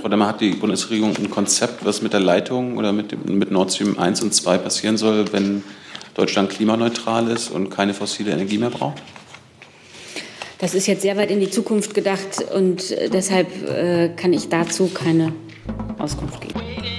Frau Demmer, hat die Bundesregierung ein Konzept, was mit der Leitung oder mit Nord Stream 1 und 2 passieren soll, wenn Deutschland klimaneutral ist und keine fossile Energie mehr braucht? Das ist jetzt sehr weit in die Zukunft gedacht und deshalb kann ich dazu keine Auskunft geben.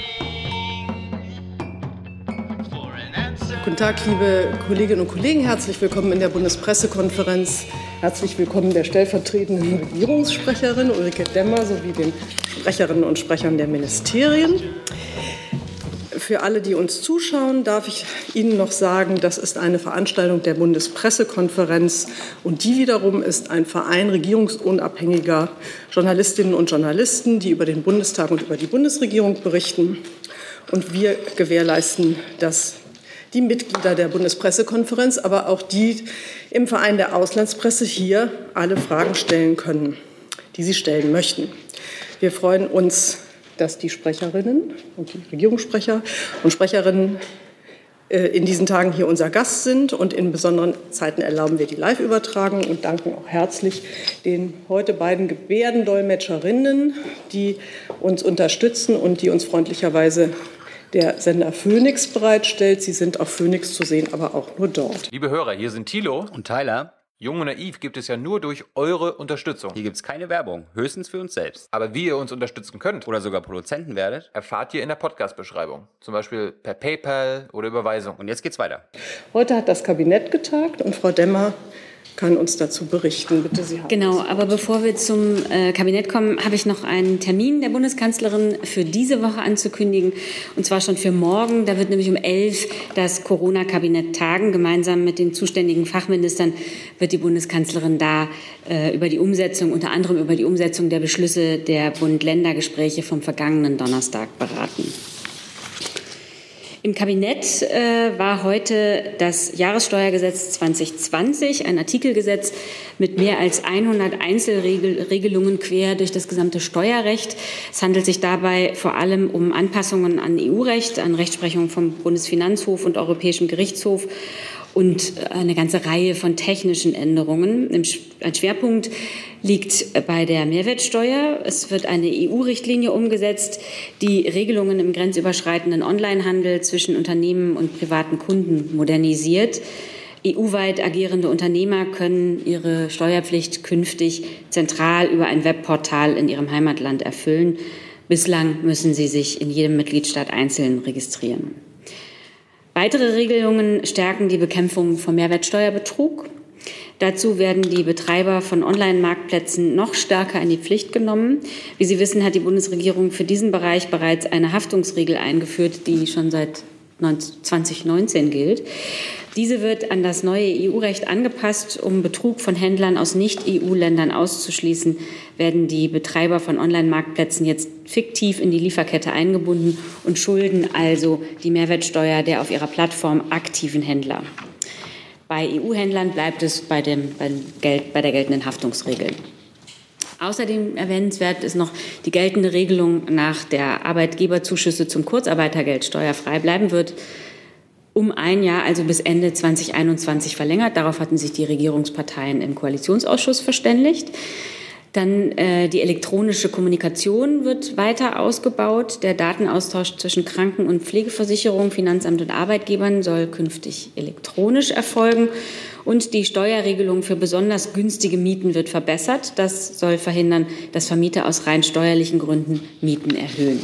Guten Tag, liebe Kolleginnen und Kollegen. Herzlich willkommen in der Bundespressekonferenz. Herzlich willkommen der stellvertretenden Regierungssprecherin Ulrike Demmer sowie den Sprecherinnen und Sprechern der Ministerien. Für alle, die uns zuschauen, darf ich Ihnen noch sagen, das ist eine Veranstaltung der Bundespressekonferenz und die wiederum ist ein Verein regierungsunabhängiger Journalistinnen und Journalisten, die über den Bundestag und über die Bundesregierung berichten. Und wir gewährleisten, dass die Mitglieder der Bundespressekonferenz, aber auch die im Verein der Auslandspresse hier alle Fragen stellen können, die sie stellen möchten. Wir freuen uns, dass die Sprecherinnen und die Regierungssprecher und Sprecherinnen in diesen Tagen hier unser Gast sind. Und in besonderen Zeiten erlauben wir die Live-Übertragung und danken auch herzlich den heute beiden Gebärdendolmetscherinnen, die uns unterstützen und die uns freundlicherweise der Sender Phoenix bereitstellt. Sie sind auf Phoenix zu sehen, aber auch nur dort. Liebe Hörer, hier sind Thilo und Tyler. Jung und Naiv gibt es ja nur durch eure Unterstützung. Hier gibt es keine Werbung, höchstens für uns selbst. Aber wie ihr uns unterstützen könnt oder sogar Produzenten werdet, erfahrt ihr in der Podcast-Beschreibung. Zum Beispiel per PayPal oder Überweisung. Und jetzt geht's weiter. Heute hat das Kabinett getagt und Frau Demmer kann uns dazu berichten. Bitte, Sie haben Genau, aber bevor wir zum Kabinett kommen, habe ich noch einen Termin der Bundeskanzlerin für diese Woche anzukündigen, und zwar schon für morgen. Da wird nämlich um 11 das Corona-Kabinett tagen. Gemeinsam mit den zuständigen Fachministern wird die Bundeskanzlerin da über die Umsetzung, unter anderem über die Umsetzung der Beschlüsse der Bund-Länder-Gespräche vom vergangenen Donnerstag beraten. Im Kabinett war heute das Jahressteuergesetz 2020, ein Artikelgesetz mit mehr als 100 Einzelregelungen quer durch das gesamte Steuerrecht. Es handelt sich dabei vor allem um Anpassungen an EU-Recht, an Rechtsprechung vom Bundesfinanzhof und Europäischem Gerichtshof und eine ganze Reihe von technischen Änderungen. Ein Schwerpunkt liegt bei der Mehrwertsteuer. Es wird eine EU-Richtlinie umgesetzt, die Regelungen im grenzüberschreitenden Onlinehandel zwischen Unternehmen und privaten Kunden modernisiert. EU-weit agierende Unternehmer können ihre Steuerpflicht künftig zentral über ein Webportal in ihrem Heimatland erfüllen. Bislang müssen sie sich in jedem Mitgliedstaat einzeln registrieren. Weitere Regelungen stärken die Bekämpfung von Mehrwertsteuerbetrug. Dazu werden die Betreiber von Online-Marktplätzen noch stärker in die Pflicht genommen. Wie Sie wissen, hat die Bundesregierung für diesen Bereich bereits eine Haftungsregel eingeführt, die schon seit 2019 gilt. Diese wird an das neue EU-Recht angepasst. Um Betrug von Händlern aus Nicht-EU-Ländern auszuschließen, werden die Betreiber von Online-Marktplätzen jetzt fiktiv in die Lieferkette eingebunden und schulden also die Mehrwertsteuer der auf ihrer Plattform aktiven Händler. Bei EU-Händlern bleibt es bei der geltenden Haftungsregel. Außerdem erwähnenswert ist noch die geltende Regelung, nach der Arbeitgeberzuschüsse zum Kurzarbeitergeld steuerfrei bleiben wird, um ein Jahr, also bis Ende 2021 verlängert. Darauf hatten sich die Regierungsparteien im Koalitionsausschuss verständigt. Dann die elektronische Kommunikation wird weiter ausgebaut. Der Datenaustausch zwischen Kranken- und Pflegeversicherung, Finanzamt und Arbeitgebern soll künftig elektronisch erfolgen. Und die Steuerregelung für besonders günstige Mieten wird verbessert. Das soll verhindern, dass Vermieter aus rein steuerlichen Gründen Mieten erhöhen.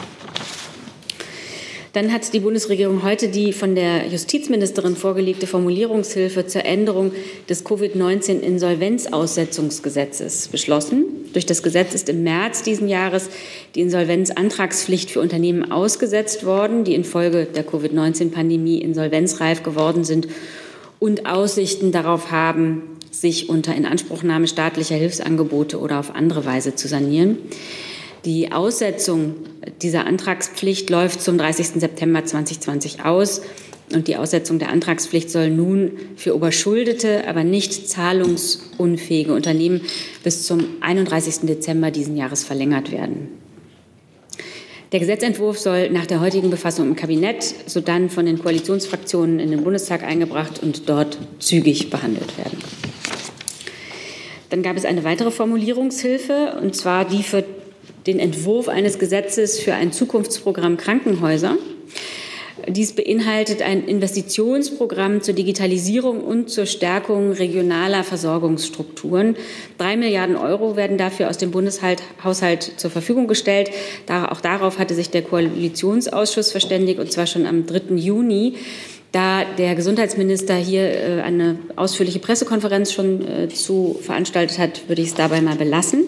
Dann hat die Bundesregierung heute die von der Justizministerin vorgelegte Formulierungshilfe zur Änderung des Covid-19-Insolvenzaussetzungsgesetzes beschlossen. Durch das Gesetz ist im März diesen Jahres die Insolvenzantragspflicht für Unternehmen ausgesetzt worden, die infolge der Covid-19-Pandemie insolvenzreif geworden sind und Aussichten darauf haben, sich unter Inanspruchnahme staatlicher Hilfsangebote oder auf andere Weise zu sanieren. Die Aussetzung dieser Antragspflicht läuft zum 30. September 2020 aus. Und die Aussetzung der Antragspflicht soll nun für überschuldete, aber nicht zahlungsunfähige Unternehmen bis zum 31. Dezember diesen Jahres verlängert werden. Der Gesetzentwurf soll nach der heutigen Befassung im Kabinett sodann von den Koalitionsfraktionen in den Bundestag eingebracht und dort zügig behandelt werden. Dann gab es eine weitere Formulierungshilfe, und zwar die für den Entwurf eines Gesetzes für ein Zukunftsprogramm Krankenhäuser. Dies beinhaltet ein Investitionsprogramm zur Digitalisierung und zur Stärkung regionaler Versorgungsstrukturen. 3 Milliarden Euro werden dafür aus dem Bundeshaushalt zur Verfügung gestellt. Auch darauf hatte sich der Koalitionsausschuss verständigt, und zwar schon am 3. Juni. Da der Gesundheitsminister hier eine ausführliche Pressekonferenz schon zu veranstaltet hat, würde ich es dabei mal belassen.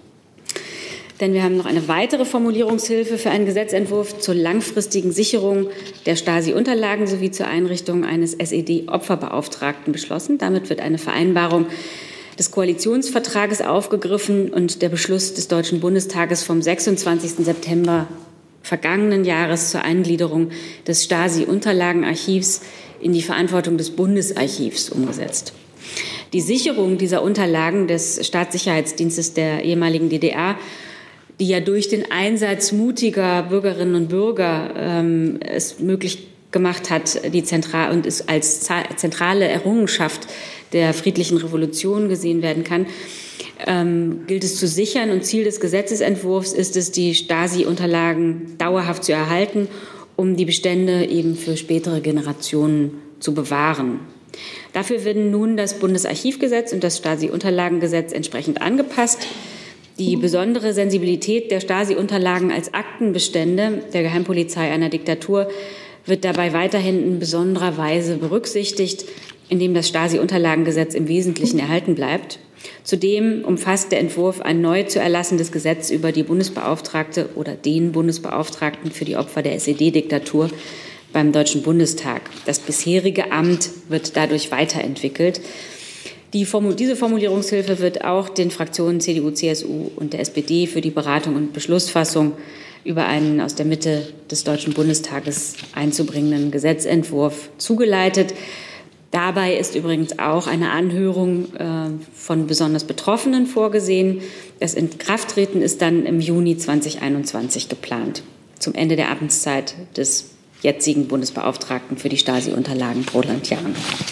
Denn wir haben noch eine weitere Formulierungshilfe für einen Gesetzentwurf zur langfristigen Sicherung der Stasi-Unterlagen sowie zur Einrichtung eines SED-Opferbeauftragten beschlossen. Damit wird eine Vereinbarung des Koalitionsvertrages aufgegriffen und der Beschluss des Deutschen Bundestages vom 26. September vergangenen Jahres zur Eingliederung des Stasi-Unterlagenarchivs in die Verantwortung des Bundesarchivs umgesetzt. Die Sicherung dieser Unterlagen des Staatssicherheitsdienstes der ehemaligen DDR, die ja durch den Einsatz mutiger Bürgerinnen und Bürger es möglich gemacht hat, und es als zentrale Errungenschaft der friedlichen Revolution gesehen werden kann, gilt es zu sichern. Und Ziel des Gesetzesentwurfs ist es, die Stasi-Unterlagen dauerhaft zu erhalten, um die Bestände eben für spätere Generationen zu bewahren. Dafür werden nun das Bundesarchivgesetz und das Stasi-Unterlagengesetz entsprechend angepasst. Die besondere Sensibilität der Stasi-Unterlagen als Aktenbestände der Geheimpolizei einer Diktatur wird dabei weiterhin in besonderer Weise berücksichtigt, indem das Stasi-Unterlagengesetz im Wesentlichen erhalten bleibt. Zudem umfasst der Entwurf ein neu zu erlassendes Gesetz über die Bundesbeauftragte oder den Bundesbeauftragten für die Opfer der SED-Diktatur beim Deutschen Bundestag. Das bisherige Amt wird dadurch weiterentwickelt. Diese Formulierungshilfe wird auch den Fraktionen CDU, CSU und der SPD für die Beratung und Beschlussfassung über einen aus der Mitte des Deutschen Bundestages einzubringenden Gesetzentwurf zugeleitet. Dabei ist übrigens auch eine Anhörung von besonders Betroffenen vorgesehen. Das Inkrafttreten ist dann im Juni 2021 geplant, zum Ende der Amtszeit des jetzigen Bundesbeauftragten für die Stasi-Unterlagen, Roland Jahn.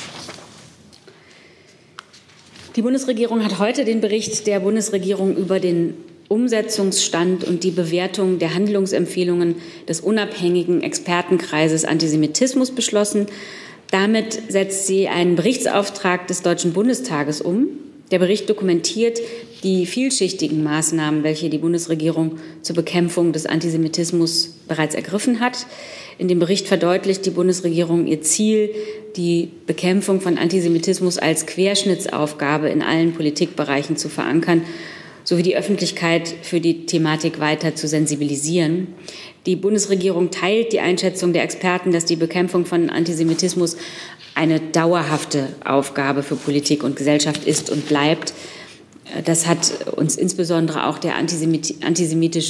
Die Bundesregierung hat heute den Bericht der Bundesregierung über den Umsetzungsstand und die Bewertung der Handlungsempfehlungen des unabhängigen Expertenkreises Antisemitismus beschlossen. Damit setzt sie einen Berichtsauftrag des Deutschen Bundestages um. Der Bericht dokumentiert die vielschichtigen Maßnahmen, welche die Bundesregierung zur Bekämpfung des Antisemitismus bereits ergriffen hat. In dem Bericht verdeutlicht die Bundesregierung ihr Ziel, die Bekämpfung von Antisemitismus als Querschnittsaufgabe in allen Politikbereichen zu verankern, sowie die Öffentlichkeit für die Thematik weiter zu sensibilisieren. Die Bundesregierung teilt die Einschätzung der Experten, dass die Bekämpfung von Antisemitismus eine dauerhafte Aufgabe für Politik und Gesellschaft ist und bleibt. Das hat uns insbesondere auch der antisemitisch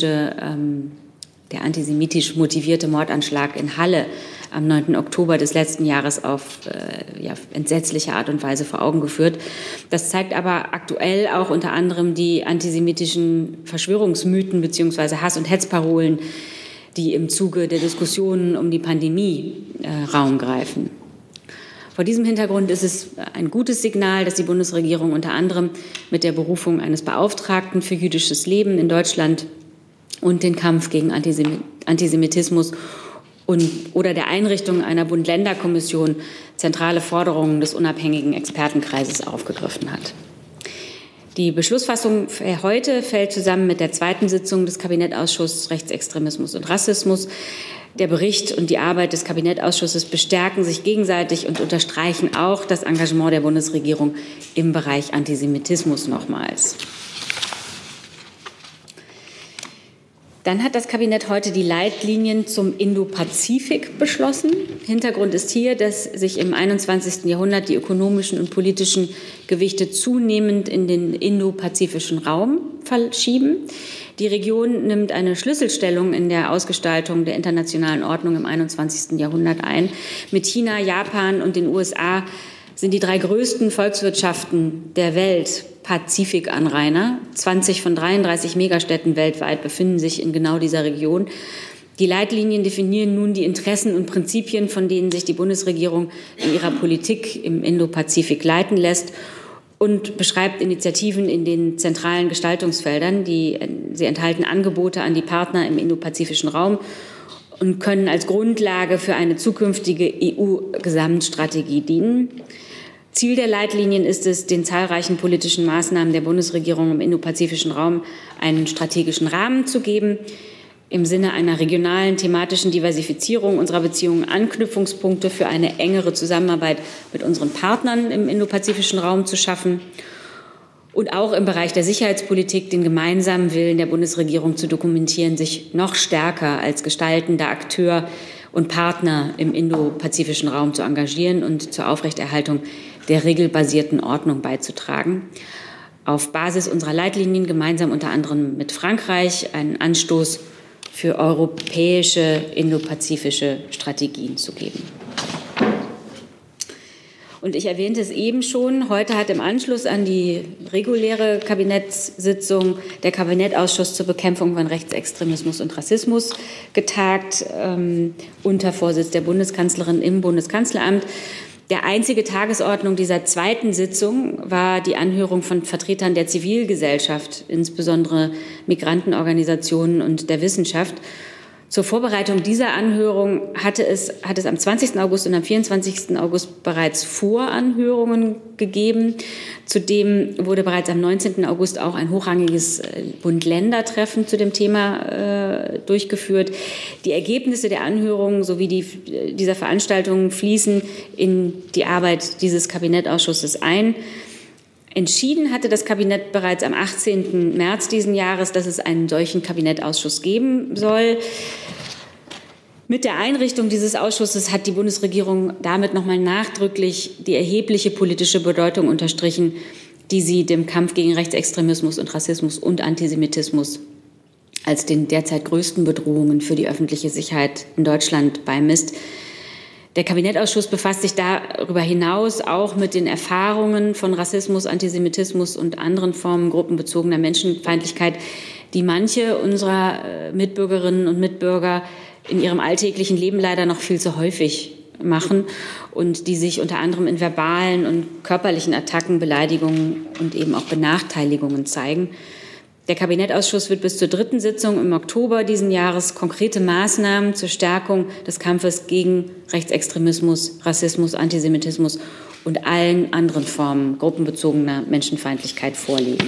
motivierte Mordanschlag in Halle am 9. Oktober des letzten Jahres auf entsetzliche Art und Weise vor Augen geführt. Das zeigt aber aktuell auch unter anderem die antisemitischen Verschwörungsmythen bzw. Hass- und Hetzparolen, die im Zuge der Diskussionen um die Pandemie Raum greifen. Vor diesem Hintergrund ist es ein gutes Signal, dass die Bundesregierung unter anderem mit der Berufung eines Beauftragten für jüdisches Leben in Deutschland und den Kampf gegen Antisemitismus oder der Einrichtung einer Bund-Länder-Kommission zentrale Forderungen des unabhängigen Expertenkreises aufgegriffen hat. Die Beschlussfassung heute fällt zusammen mit der zweiten Sitzung des Kabinettausschusses Rechtsextremismus und Rassismus. Der Bericht und die Arbeit des Kabinettausschusses bestärken sich gegenseitig und unterstreichen auch das Engagement der Bundesregierung im Bereich Antisemitismus nochmals. Dann hat das Kabinett heute die Leitlinien zum Indo-Pazifik beschlossen. Hintergrund ist hier, dass sich im 21. Jahrhundert die ökonomischen und politischen Gewichte zunehmend in den indopazifischen Raum verschieben. Die Region nimmt eine Schlüsselstellung in der Ausgestaltung der internationalen Ordnung im 21. Jahrhundert ein. Mit China, Japan und den USA sind die 3 größten Volkswirtschaften der Welt Pazifikanrainer. 20 von 33 Megastädten weltweit befinden sich in genau dieser Region. Die Leitlinien definieren nun die Interessen und Prinzipien, von denen sich die Bundesregierung in ihrer Politik im Indopazifik leiten lässt. und beschreibt Initiativen in den zentralen Gestaltungsfeldern. Sie enthalten Angebote an die Partner im indopazifischen Raum und können als Grundlage für eine zukünftige EU-Gesamtstrategie dienen. Ziel der Leitlinien ist es, den zahlreichen politischen Maßnahmen der Bundesregierung im indopazifischen Raum einen strategischen Rahmen zu geben, im Sinne einer regionalen thematischen Diversifizierung unserer Beziehungen Anknüpfungspunkte für eine engere Zusammenarbeit mit unseren Partnern im indopazifischen Raum zu schaffen und auch im Bereich der Sicherheitspolitik den gemeinsamen Willen der Bundesregierung zu dokumentieren, sich noch stärker als gestaltender Akteur und Partner im indopazifischen Raum zu engagieren und zur Aufrechterhaltung der regelbasierten Ordnung beizutragen. Auf Basis unserer Leitlinien gemeinsam unter anderem mit Frankreich einen Anstoß für europäische indopazifische Strategien zu geben. Und ich erwähnte es eben schon, heute hat im Anschluss an die reguläre Kabinettssitzung der Kabinettausschuss zur Bekämpfung von Rechtsextremismus und Rassismus getagt, unter Vorsitz der Bundeskanzlerin im Bundeskanzleramt. Der einzige Tagesordnung dieser zweiten Sitzung war die Anhörung von Vertretern der Zivilgesellschaft, insbesondere Migrantenorganisationen und der Wissenschaft. Zur Vorbereitung dieser Anhörung hat es am 20. August und am 24. August bereits Voranhörungen gegeben. Zudem wurde bereits am 19. August auch ein hochrangiges Bund-Länder-Treffen zu dem Thema durchgeführt. Die Ergebnisse der Anhörungen sowie dieser Veranstaltungen fließen in die Arbeit dieses Kabinettausschusses ein. Entschieden hatte das Kabinett bereits am 18. März diesen Jahres, dass es einen solchen Kabinettausschuss geben soll. Mit der Einrichtung dieses Ausschusses hat die Bundesregierung damit noch mal nachdrücklich die erhebliche politische Bedeutung unterstrichen, die sie dem Kampf gegen Rechtsextremismus und Rassismus und Antisemitismus als den derzeit größten Bedrohungen für die öffentliche Sicherheit in Deutschland beimisst. Der Kabinettausschuss befasst sich darüber hinaus auch mit den Erfahrungen von Rassismus, Antisemitismus und anderen Formen gruppenbezogener Menschenfeindlichkeit, die manche unserer Mitbürgerinnen und Mitbürger in ihrem alltäglichen Leben leider noch viel zu häufig machen und die sich unter anderem in verbalen und körperlichen Attacken, Beleidigungen und eben auch Benachteiligungen zeigen. Der Kabinettausschuss wird bis zur 3. Sitzung im Oktober diesen Jahres konkrete Maßnahmen zur Stärkung des Kampfes gegen Rechtsextremismus, Rassismus, Antisemitismus und allen anderen Formen gruppenbezogener Menschenfeindlichkeit vorlegen.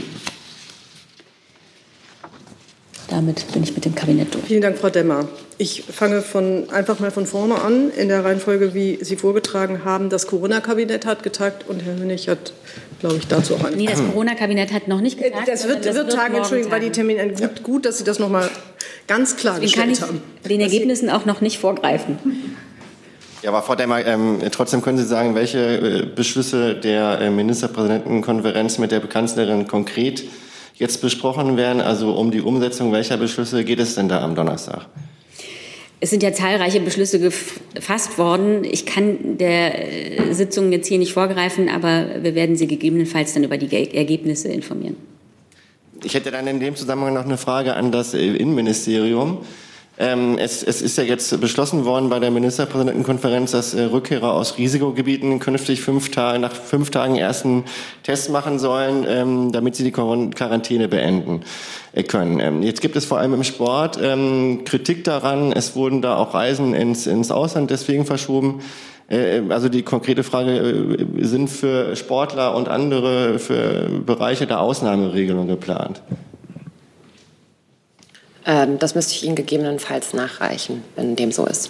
Damit bin ich mit dem Kabinett durch. Vielen Dank, Frau Demmer. Ich fange einfach mal von vorne an, in der Reihenfolge, wie Sie vorgetragen haben. Das Corona-Kabinett hat getagt und Herr Hönig hat, glaube ich, dazu auch eine. Nee, das Corona-Kabinett hat noch nicht getagt. Das wird tagen, Entschuldigung, weil die Termine gut, dass Sie das noch mal ganz klargestellt haben. Ich kann den Ergebnissen auch noch nicht vorgreifen. Ja, aber Frau Demmer, trotzdem können Sie sagen, welche Beschlüsse der Ministerpräsidentenkonferenz mit der Kanzlerin konkret jetzt besprochen werden? Also um die Umsetzung welcher Beschlüsse geht es denn da am Donnerstag? Es sind ja zahlreiche Beschlüsse gefasst worden. Ich kann der Sitzung jetzt hier nicht vorgreifen, aber wir werden Sie gegebenenfalls dann über die Ergebnisse informieren. Ich hätte dann in dem Zusammenhang noch eine Frage an das Innenministerium. Es ist ja jetzt beschlossen worden bei der Ministerpräsidentenkonferenz, dass Rückkehrer aus Risikogebieten künftig nach 5 Tagen ersten Test machen sollen, damit sie die Quarantäne beenden können. Jetzt gibt es vor allem im Sport Kritik daran. Es wurden da auch Reisen ins Ausland deswegen verschoben. Also die konkrete Frage, sind für Sportler und andere für Bereiche der Ausnahmeregelung geplant? Das müsste ich Ihnen gegebenenfalls nachreichen, wenn dem so ist.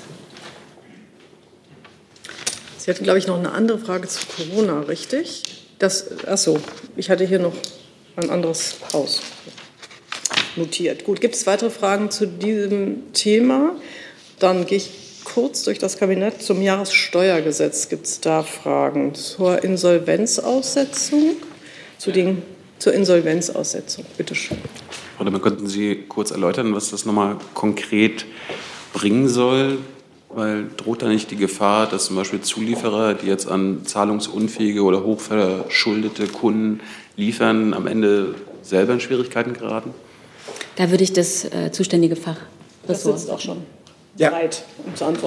Sie hatten, glaube ich, noch eine andere Frage zu Corona, richtig? Ich hatte hier noch ein anderes Haus notiert. Gut, gibt es weitere Fragen zu diesem Thema? Dann gehe ich kurz durch das Kabinett zum Jahressteuergesetz. Gibt es da Fragen zur Insolvenzaussetzung? Zur Insolvenzaussetzung, bitte schön. Frau Demmer, könnten Sie kurz erläutern, was das nochmal konkret bringen soll? Weil droht da nicht die Gefahr, dass zum Beispiel Zulieferer, die jetzt an zahlungsunfähige oder hochverschuldete Kunden liefern, am Ende selber in Schwierigkeiten geraten? Da würde ich das zuständige Fachressort. Das sitzt auch schon bereit, um zu antworten.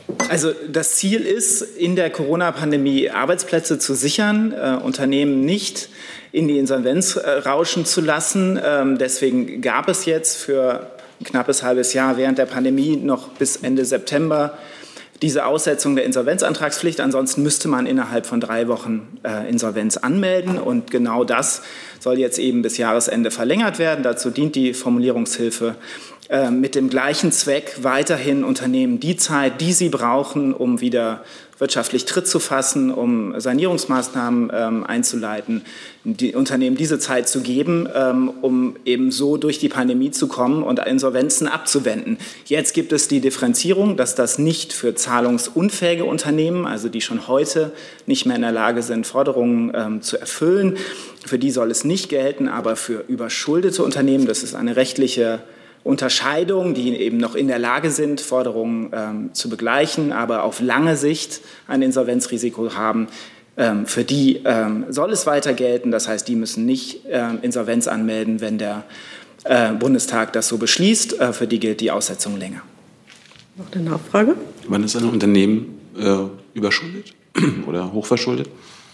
Also das Ziel ist, in der Corona-Pandemie Arbeitsplätze zu sichern, Unternehmen nicht in die Insolvenz rauschen zu lassen. Deswegen gab es jetzt für ein knappes halbes Jahr während der Pandemie noch bis Ende September diese Aussetzung der Insolvenzantragspflicht. Ansonsten müsste man innerhalb von 3 Wochen Insolvenz anmelden. Und genau das soll jetzt eben bis Jahresende verlängert werden. Dazu dient die Formulierungshilfe mit dem gleichen Zweck, weiterhin Unternehmen die Zeit, die sie brauchen, um wieder wirtschaftlich Tritt zu fassen, um Sanierungsmaßnahmen einzuleiten, die Unternehmen diese Zeit zu geben, um eben so durch die Pandemie zu kommen und Insolvenzen abzuwenden. Jetzt gibt es die Differenzierung, dass das nicht für zahlungsunfähige Unternehmen, also die schon heute nicht mehr in der Lage sind, Forderungen zu erfüllen, für die soll es nicht gelten, aber für überschuldete Unternehmen, das ist eine rechtliche Unterscheidung, die eben noch in der Lage sind, Forderungen zu begleichen, aber auf lange Sicht ein Insolvenzrisiko haben. Für die soll es weiter gelten. Das heißt, die müssen nicht Insolvenz anmelden, wenn der Bundestag das so beschließt. Für die gilt die Aussetzung länger. Noch eine Nachfrage? Wann ist ein Unternehmen überschuldet oder hochverschuldet?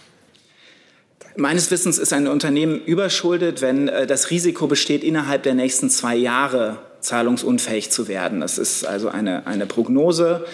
Meines Wissens ist ein Unternehmen überschuldet, wenn das Risiko besteht, innerhalb der nächsten 2 Jahre zahlungsunfähig zu werden. Das ist also eine Prognose.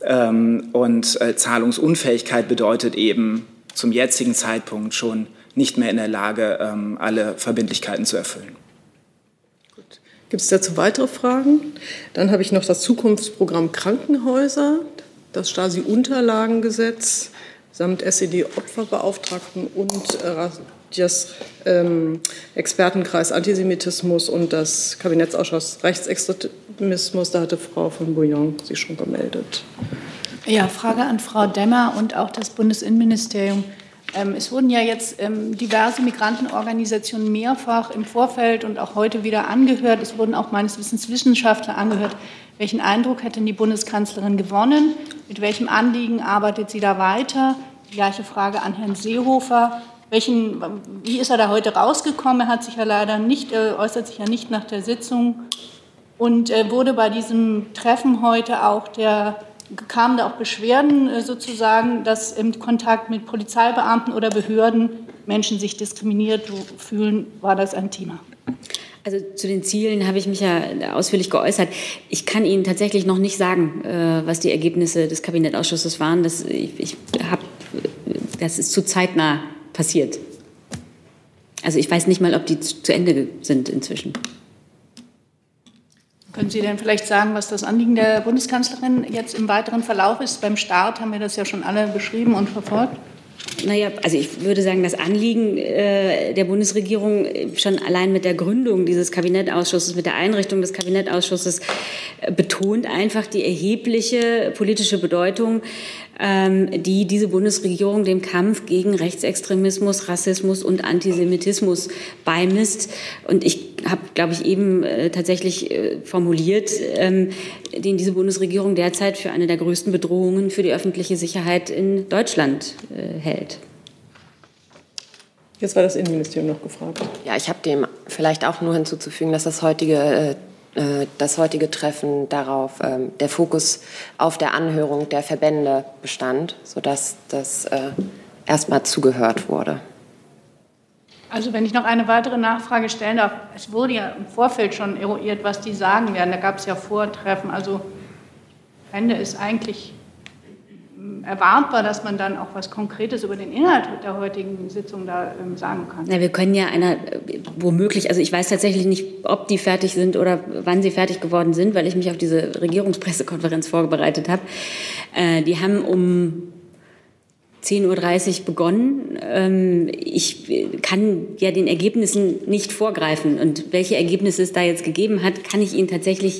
Und Zahlungsunfähigkeit bedeutet eben zum jetzigen Zeitpunkt schon nicht mehr in der Lage, alle Verbindlichkeiten zu erfüllen. Gut. Gibt es dazu weitere Fragen? Dann habe ich noch das Zukunftsprogramm Krankenhäuser, das Stasi-Unterlagengesetz samt SED-Opferbeauftragten und das Expertenkreis Antisemitismus und das Kabinettsausschuss Rechtsextremismus. Da hatte Frau von Bouillon sich schon gemeldet. Ja, Frage an Frau Demmer und auch das Bundesinnenministerium. Es wurden ja jetzt diverse Migrantenorganisationen mehrfach im Vorfeld und auch heute wieder angehört. Es wurden auch meines Wissens Wissenschaftler angehört. Welchen Eindruck hat denn die Bundeskanzlerin gewonnen? Mit welchem Anliegen arbeitet sie da weiter? Die gleiche Frage an Herrn Seehofer. Wie ist er da heute rausgekommen? Er hat sich ja leider nicht, äußert sich ja nicht nach der Sitzung. Und wurde bei diesem Treffen heute auch kamen da auch Beschwerden sozusagen, dass im Kontakt mit Polizeibeamten oder Behörden Menschen sich diskriminiert fühlen? War das ein Thema? Also zu den Zielen habe ich mich ja ausführlich geäußert. Ich kann Ihnen tatsächlich noch nicht sagen, was die Ergebnisse des Kabinettausschusses waren. Das ist zu zeitnah passiert. Also ich weiß nicht mal, ob die zu Ende sind inzwischen. Können Sie denn vielleicht sagen, was das Anliegen der Bundeskanzlerin jetzt im weiteren Verlauf ist? Beim Start haben wir das ja schon alle beschrieben und verfolgt. Naja, also ich würde sagen, das Anliegen der Bundesregierung schon allein mit der Gründung dieses Kabinettausschusses, mit der Einrichtung des Kabinettausschusses betont einfach die erhebliche politische Bedeutung, die diese Bundesregierung dem Kampf gegen Rechtsextremismus, Rassismus und Antisemitismus beimisst. Und ich habe, glaube ich, eben tatsächlich formuliert, den diese Bundesregierung derzeit für eine der größten Bedrohungen für die öffentliche Sicherheit in Deutschland hält. Jetzt war das Innenministerium noch gefragt. Ja, ich habe dem vielleicht auch nur hinzuzufügen, dass das heutige Treffen darauf, der Fokus auf der Anhörung der Verbände bestand, sodass das erstmal zugehört wurde. Also wenn ich noch eine weitere Nachfrage stellen darf, es wurde ja im Vorfeld schon eruiert, was die sagen werden. Da gab es ja Vortreffen. Also am Ende ist eigentlich erwartbar, dass man dann auch was Konkretes über den Inhalt der heutigen Sitzung da sagen kann. Na, wir können ja womöglich, also ich weiß tatsächlich nicht, ob die fertig sind oder wann sie fertig geworden sind, weil ich mich auf diese Regierungspressekonferenz vorbereitet habe. Die haben um 10.30 Uhr begonnen. Ich kann ja den Ergebnissen nicht vorgreifen. Und welche Ergebnisse es da jetzt gegeben hat, kann ich Ihnen tatsächlich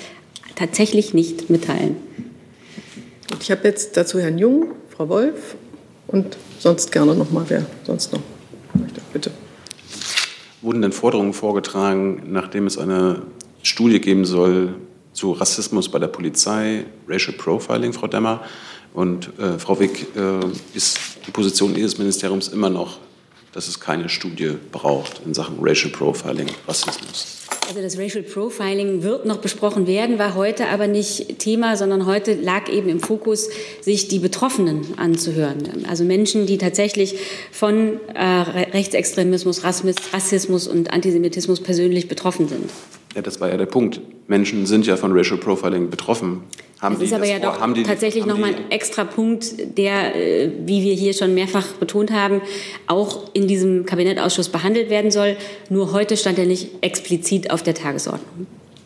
nicht mitteilen. Ich habe jetzt dazu Herrn Jung, Frau Wolf und sonst gerne noch mal, wer sonst noch möchte. Bitte. Wurden denn Forderungen vorgetragen, nachdem es eine Studie geben soll zu Rassismus bei der Polizei, Racial Profiling, Frau Demmer? Und Frau Wick, ist die Position Ihres Ministeriums immer noch, dass es keine Studie braucht in Sachen Racial Profiling, Rassismus? Also das Racial Profiling wird noch besprochen werden, war heute aber nicht Thema, sondern heute lag eben im Fokus, sich die Betroffenen anzuhören. Also Menschen, die tatsächlich von Rechtsextremismus, Rassismus und Antisemitismus persönlich betroffen sind. Ja, das war ja der Punkt. Menschen sind ja von Racial Profiling betroffen. Das ist aber ja doch tatsächlich nochmal ein extra Punkt, der, wie wir hier schon mehrfach betont haben, auch in diesem Kabinettausschuss behandelt werden soll. Nur heute stand er nicht explizit auf der Tagesordnung.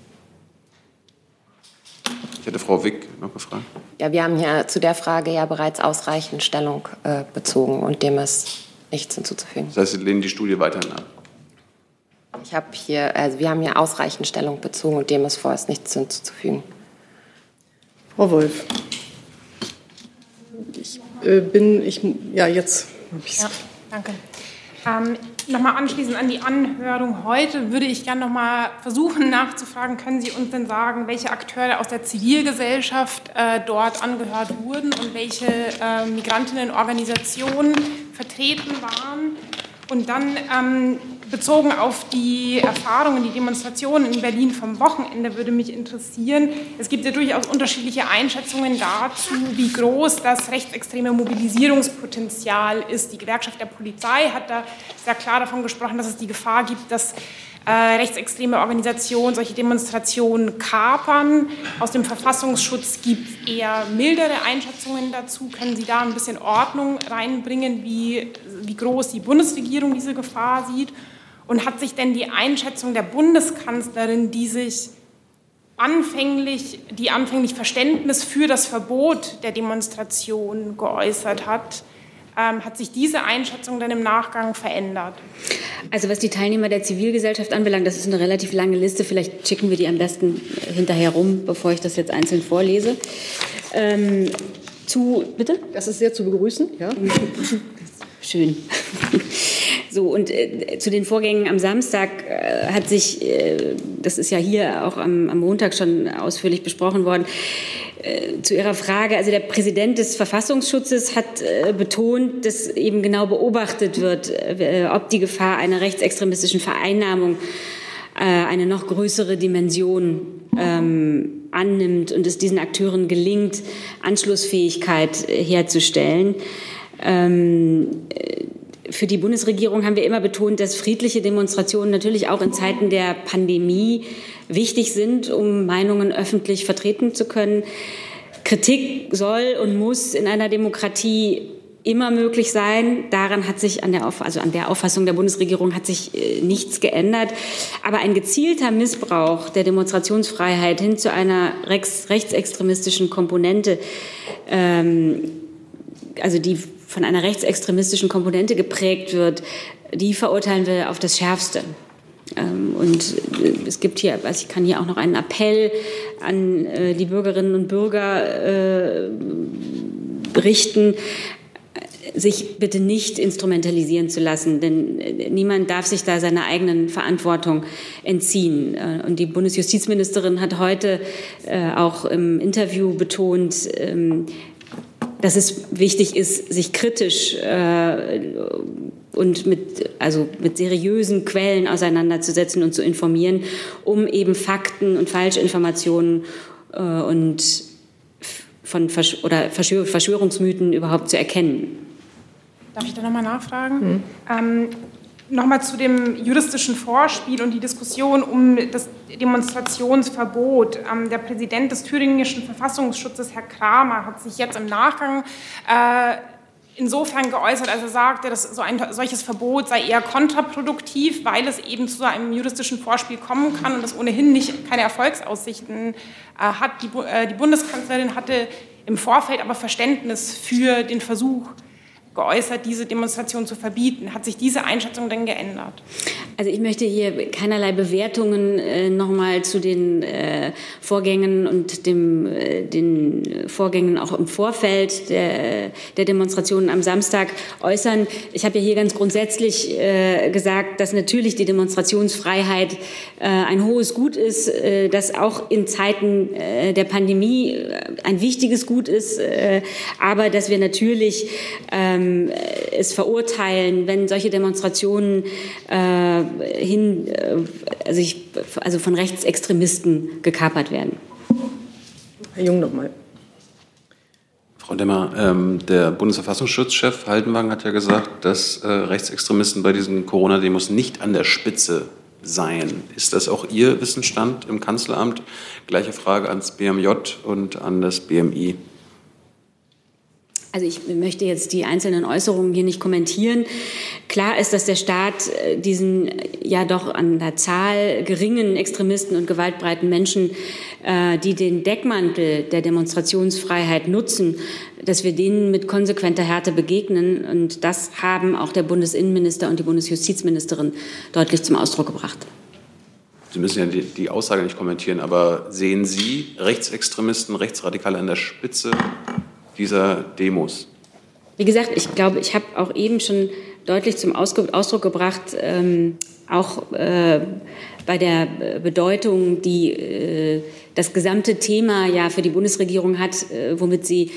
Ich hätte Frau Wick noch gefragt. Ja, wir haben ja zu der Frage ja bereits ausreichend Stellung bezogen und dem ist nichts hinzuzufügen. Das heißt, Sie lehnen die Studie weiterhin ab? Wir haben hier ausreichend Stellung bezogen und dem ist vorerst nichts hinzuzufügen. Frau Wolf. Jetzt habe ich es. Ja, danke. Nochmal anschließend an die Anhörung heute würde ich gerne nochmal versuchen nachzufragen, können Sie uns denn sagen, welche Akteure aus der Zivilgesellschaft dort angehört wurden und welche Migrantinnenorganisationen vertreten waren? Und dann bezogen auf die Erfahrungen, die Demonstrationen in Berlin vom Wochenende würde mich interessieren. Es gibt ja durchaus unterschiedliche Einschätzungen dazu, wie groß das rechtsextreme Mobilisierungspotenzial ist. Die Gewerkschaft der Polizei hat da sehr klar davon gesprochen, dass es die Gefahr gibt, dass rechtsextreme Organisationen solche Demonstrationen kapern. Aus dem Verfassungsschutz gibt es eher mildere Einschätzungen dazu. Können Sie da ein bisschen Ordnung reinbringen, wie groß die Bundesregierung diese Gefahr sieht? Und hat sich denn die Einschätzung der Bundeskanzlerin, die anfänglich Verständnis für das Verbot der Demonstration geäußert hat, hat sich diese Einschätzung dann im Nachgang verändert? Also was die Teilnehmer der Zivilgesellschaft anbelangt, das ist eine relativ lange Liste. Vielleicht schicken wir die am besten hinterher rum, bevor ich das jetzt einzeln vorlese. Bitte? Das ist sehr zu begrüßen, ja. Schön. So, und zu den Vorgängen am Samstag hat sich, das ist ja hier auch am Montag schon ausführlich besprochen worden, zu Ihrer Frage, also der Präsident des Verfassungsschutzes hat betont, dass eben genau beobachtet wird, ob die Gefahr einer rechtsextremistischen Vereinnahmung eine noch größere Dimension annimmt und es diesen Akteuren gelingt, Anschlussfähigkeit herzustellen. Für die Bundesregierung haben wir immer betont, dass friedliche Demonstrationen natürlich auch in Zeiten der Pandemie wichtig sind, um Meinungen öffentlich vertreten zu können. Kritik soll und muss in einer Demokratie immer möglich sein. Daran hat sich an der Auffassung der Bundesregierung hat sich nichts geändert. Aber ein gezielter Missbrauch der Demonstrationsfreiheit hin zu einer rechtsextremistischen Komponente, also die von einer rechtsextremistischen Komponente geprägt wird, die verurteilen wir auf das Schärfste. Und es gibt hier, ich kann hier auch noch einen Appell an die Bürgerinnen und Bürger richten, sich bitte nicht instrumentalisieren zu lassen, denn niemand darf sich da seiner eigenen Verantwortung entziehen. Und die Bundesjustizministerin hat heute auch im Interview betont, dass es wichtig ist, sich kritisch und mit seriösen Quellen auseinanderzusetzen und zu informieren, um eben Fakten und Falschinformationen und Verschwörungsmythen überhaupt zu erkennen. Darf ich da nochmal nachfragen? Nochmal zu dem juristischen Vorspiel und die Diskussion um das Demonstrationsverbot. Der Präsident des thüringischen Verfassungsschutzes, Herr Kramer, hat sich jetzt im Nachgang insofern geäußert, als er sagte, dass ein solches Verbot sei eher kontraproduktiv, weil es eben zu einem juristischen Vorspiel kommen kann und es ohnehin keine Erfolgsaussichten hat. Die Bundeskanzlerin hatte im Vorfeld aber Verständnis für den Versuch geäußert, diese Demonstration zu verbieten. Hat sich diese Einschätzung denn geändert? Also ich möchte hier keinerlei Bewertungen nochmal zu den Vorgängen und den Vorgängen auch im Vorfeld der Demonstrationen am Samstag äußern. Ich habe ja hier ganz grundsätzlich gesagt, dass natürlich die Demonstrationsfreiheit ein hohes Gut ist, das auch in Zeiten der Pandemie ein wichtiges Gut ist, aber dass wir natürlich es verurteilen, wenn solche Demonstrationen also von Rechtsextremisten gekapert werden. Herr Jung nochmal. Frau Demmer, der Bundesverfassungsschutzchef Haldenwang hat ja gesagt, dass Rechtsextremisten bei diesen Corona-Demos nicht an der Spitze seien. Ist das auch Ihr Wissensstand im Kanzleramt? Gleiche Frage ans BMJ und an das BMI. Also ich möchte jetzt die einzelnen Äußerungen hier nicht kommentieren. Klar ist, dass der Staat diesen ja doch an der Zahl geringen Extremisten und gewaltbereiten Menschen, die den Deckmantel der Demonstrationsfreiheit nutzen, dass wir denen mit konsequenter Härte begegnen. Und das haben auch der Bundesinnenminister und die Bundesjustizministerin deutlich zum Ausdruck gebracht. Sie müssen ja die Aussage nicht kommentieren, aber sehen Sie Rechtsextremisten, Rechtsradikale an der Spitze dieser Demos? Wie gesagt, ich glaube, ich habe auch eben schon deutlich zum Ausdruck gebracht, auch bei der Bedeutung, die das gesamte Thema ja für die Bundesregierung hat, womit sie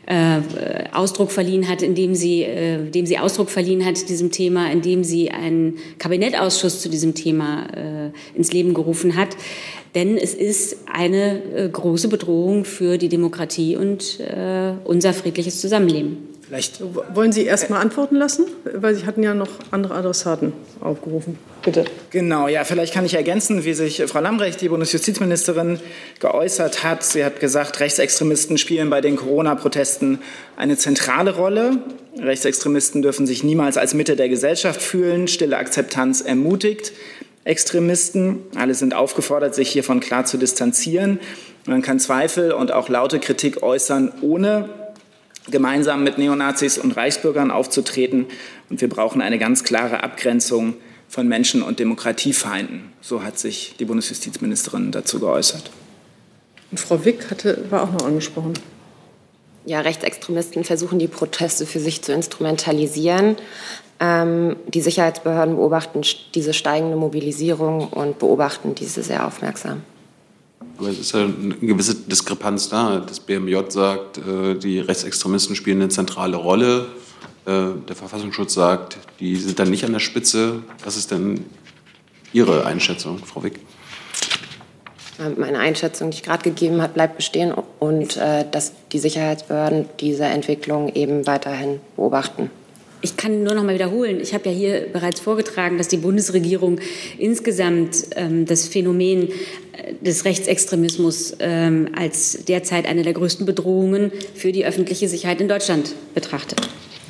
Ausdruck verliehen hat, indem sie Ausdruck verliehen hat diesem Thema, indem sie einen Kabinettausschuss zu diesem Thema ins Leben gerufen hat. Denn es ist eine große Bedrohung für die Demokratie und unser friedliches Zusammenleben. Vielleicht wollen Sie erst mal antworten lassen, weil Sie hatten ja noch andere Adressaten aufgerufen. Bitte. Genau, ja, vielleicht kann ich ergänzen, wie sich Frau Lambrecht, die Bundesjustizministerin, geäußert hat. Sie hat gesagt, Rechtsextremisten spielen bei den Corona-Protesten eine zentrale Rolle. Rechtsextremisten dürfen sich niemals als Mitte der Gesellschaft fühlen. Stille Akzeptanz ermutigt Extremisten. Alle sind aufgefordert, sich hiervon klar zu distanzieren. Man kann Zweifel und auch laute Kritik äußern, ohne gemeinsam mit Neonazis und Reichsbürgern aufzutreten. Und wir brauchen eine ganz klare Abgrenzung von Menschen- und Demokratiefeinden. So hat sich die Bundesjustizministerin dazu geäußert. Und Frau Wick war auch noch angesprochen. Ja, Rechtsextremisten versuchen, die Proteste für sich zu instrumentalisieren. Die Sicherheitsbehörden beobachten diese steigende Mobilisierung und beobachten diese sehr aufmerksam. Aber es ist ja eine gewisse Diskrepanz da. Das BMJ sagt, die Rechtsextremisten spielen eine zentrale Rolle. Der Verfassungsschutz sagt, die sind dann nicht an der Spitze. Was ist denn Ihre Einschätzung, Frau Wick? Meine Einschätzung, die ich gerade gegeben habe, bleibt bestehen und dass die Sicherheitsbehörden diese Entwicklung eben weiterhin beobachten. Ich kann nur noch mal wiederholen, ich habe ja hier bereits vorgetragen, dass die Bundesregierung insgesamt das Phänomen des Rechtsextremismus als derzeit eine der größten Bedrohungen für die öffentliche Sicherheit in Deutschland betrachtet.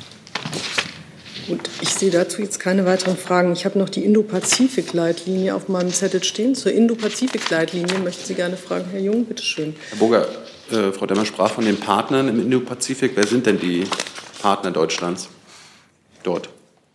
Gut, ich sehe dazu jetzt keine weiteren Fragen. Ich habe noch die Indo-Pazifik-Leitlinie auf meinem Zettel stehen. Zur Indo-Pazifik-Leitlinie möchten Sie gerne fragen, Herr Jung, bitte schön. Herr Burger, Frau Demmer sprach von den Partnern im Indo-Pazifik. Wer sind denn die Partner Deutschlands dort?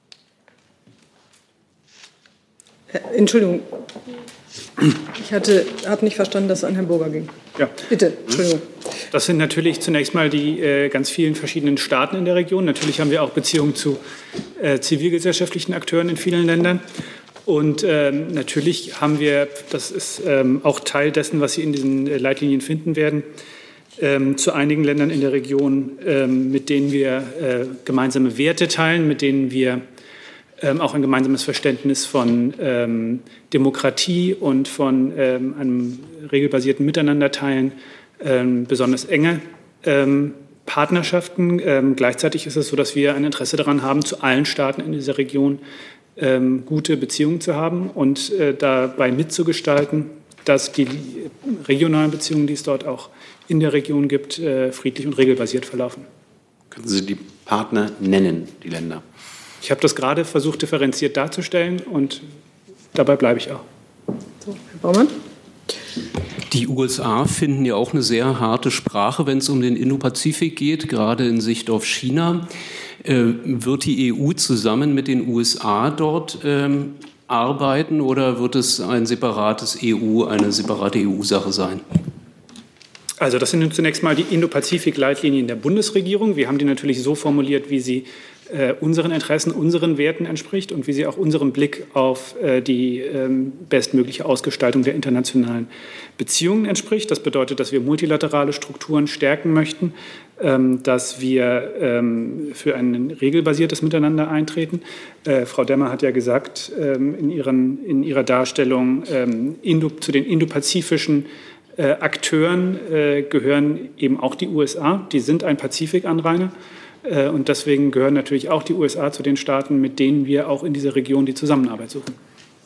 Entschuldigung, ich habe nicht verstanden, dass es an Herrn Burger ging. Ja. Bitte, Entschuldigung. Das sind natürlich zunächst mal die ganz vielen verschiedenen Staaten in der Region. Natürlich haben wir auch Beziehungen zu zivilgesellschaftlichen Akteuren in vielen Ländern. Und natürlich haben wir, das ist auch Teil dessen, was Sie in diesen Leitlinien finden werden, zu einigen Ländern in der Region, mit denen wir gemeinsame Werte teilen, mit denen wir auch ein gemeinsames Verständnis von Demokratie und von einem regelbasierten Miteinander teilen, besonders enge Partnerschaften. Gleichzeitig ist es so, dass wir ein Interesse daran haben, zu allen Staaten in dieser Region gute Beziehungen zu haben und dabei mitzugestalten, dass die regionalen Beziehungen, die es dort auch in der Region gibt, friedlich und regelbasiert verlaufen. Können Sie die Partner nennen, die Länder? Ich habe das gerade versucht, differenziert darzustellen und dabei bleibe ich auch. So, Herr Baumann. Die USA finden ja auch eine sehr harte Sprache, wenn es um den Indo-Pazifik geht, gerade in Sicht auf China. Wird die EU zusammen mit den USA dort arbeiten oder wird es eine separate EU-Sache sein? Also das sind zunächst mal die Indo-Pazifik-Leitlinien der Bundesregierung. Wir haben die natürlich so formuliert, wie sie unseren Interessen, unseren Werten entspricht und wie sie auch unserem Blick auf die bestmögliche Ausgestaltung der internationalen Beziehungen entspricht. Das bedeutet, dass wir multilaterale Strukturen stärken möchten, dass wir für ein regelbasiertes Miteinander eintreten. Frau Demmer hat ja gesagt in ihrer Darstellung, zu den indopazifischen Akteuren gehören eben auch die USA. Die sind ein Pazifikanrainer. Und deswegen gehören natürlich auch die USA zu den Staaten, mit denen wir auch in dieser Region die Zusammenarbeit suchen.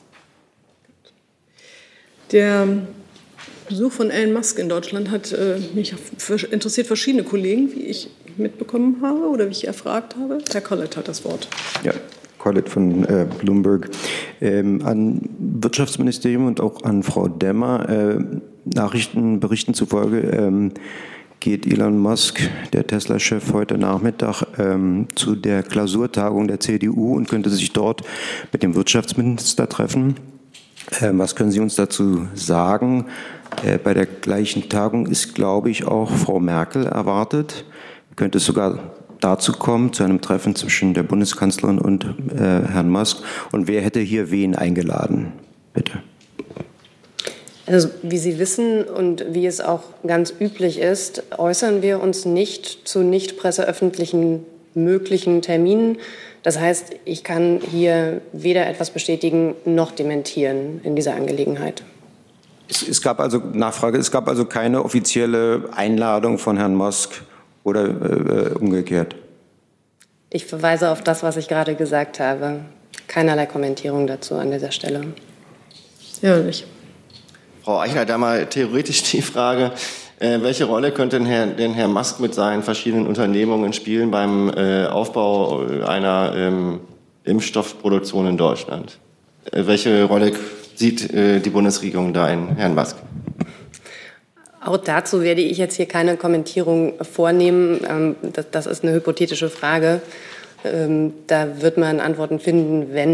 Der Besuch von Elon Musk in Deutschland hat mich interessiert verschiedene Kollegen, wie ich mitbekommen habe oder wie ich erfragt habe. Herr Collett hat das Wort. Ja, Collett von Bloomberg. An Wirtschaftsministerium und auch an Frau Demmer. Nachrichtenberichten zufolge geht Elon Musk, der Tesla-Chef, heute Nachmittag zu der Klausurtagung der CDU und könnte sich dort mit dem Wirtschaftsminister treffen. Was können Sie uns dazu sagen? Bei der gleichen Tagung ist, glaube ich, auch Frau Merkel erwartet. Könnte es sogar dazu kommen, zu einem Treffen zwischen der Bundeskanzlerin und Herrn Musk? Und wer hätte hier wen eingeladen? Bitte. Also wie Sie wissen und wie es auch ganz üblich ist, äußern wir uns nicht zu nicht presseöffentlichen möglichen Terminen. Das heißt, ich kann hier weder etwas bestätigen noch dementieren in dieser Angelegenheit. Es gab also Nachfrage, es gab also keine offizielle Einladung von Herrn Musk oder umgekehrt? Ich verweise auf das, was ich gerade gesagt habe. Keinerlei Kommentierung dazu an dieser Stelle. Ja, nicht. Frau Eichler, da mal theoretisch die Frage, welche Rolle könnte denn Herr Musk mit seinen verschiedenen Unternehmungen spielen beim Aufbau einer Impfstoffproduktion in Deutschland? Welche Rolle sieht die Bundesregierung da in Herrn Musk? Auch dazu werde ich jetzt hier keine Kommentierung vornehmen. Das ist eine hypothetische Frage. Da wird man Antworten finden, wenn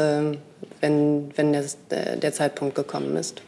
der Zeitpunkt gekommen ist.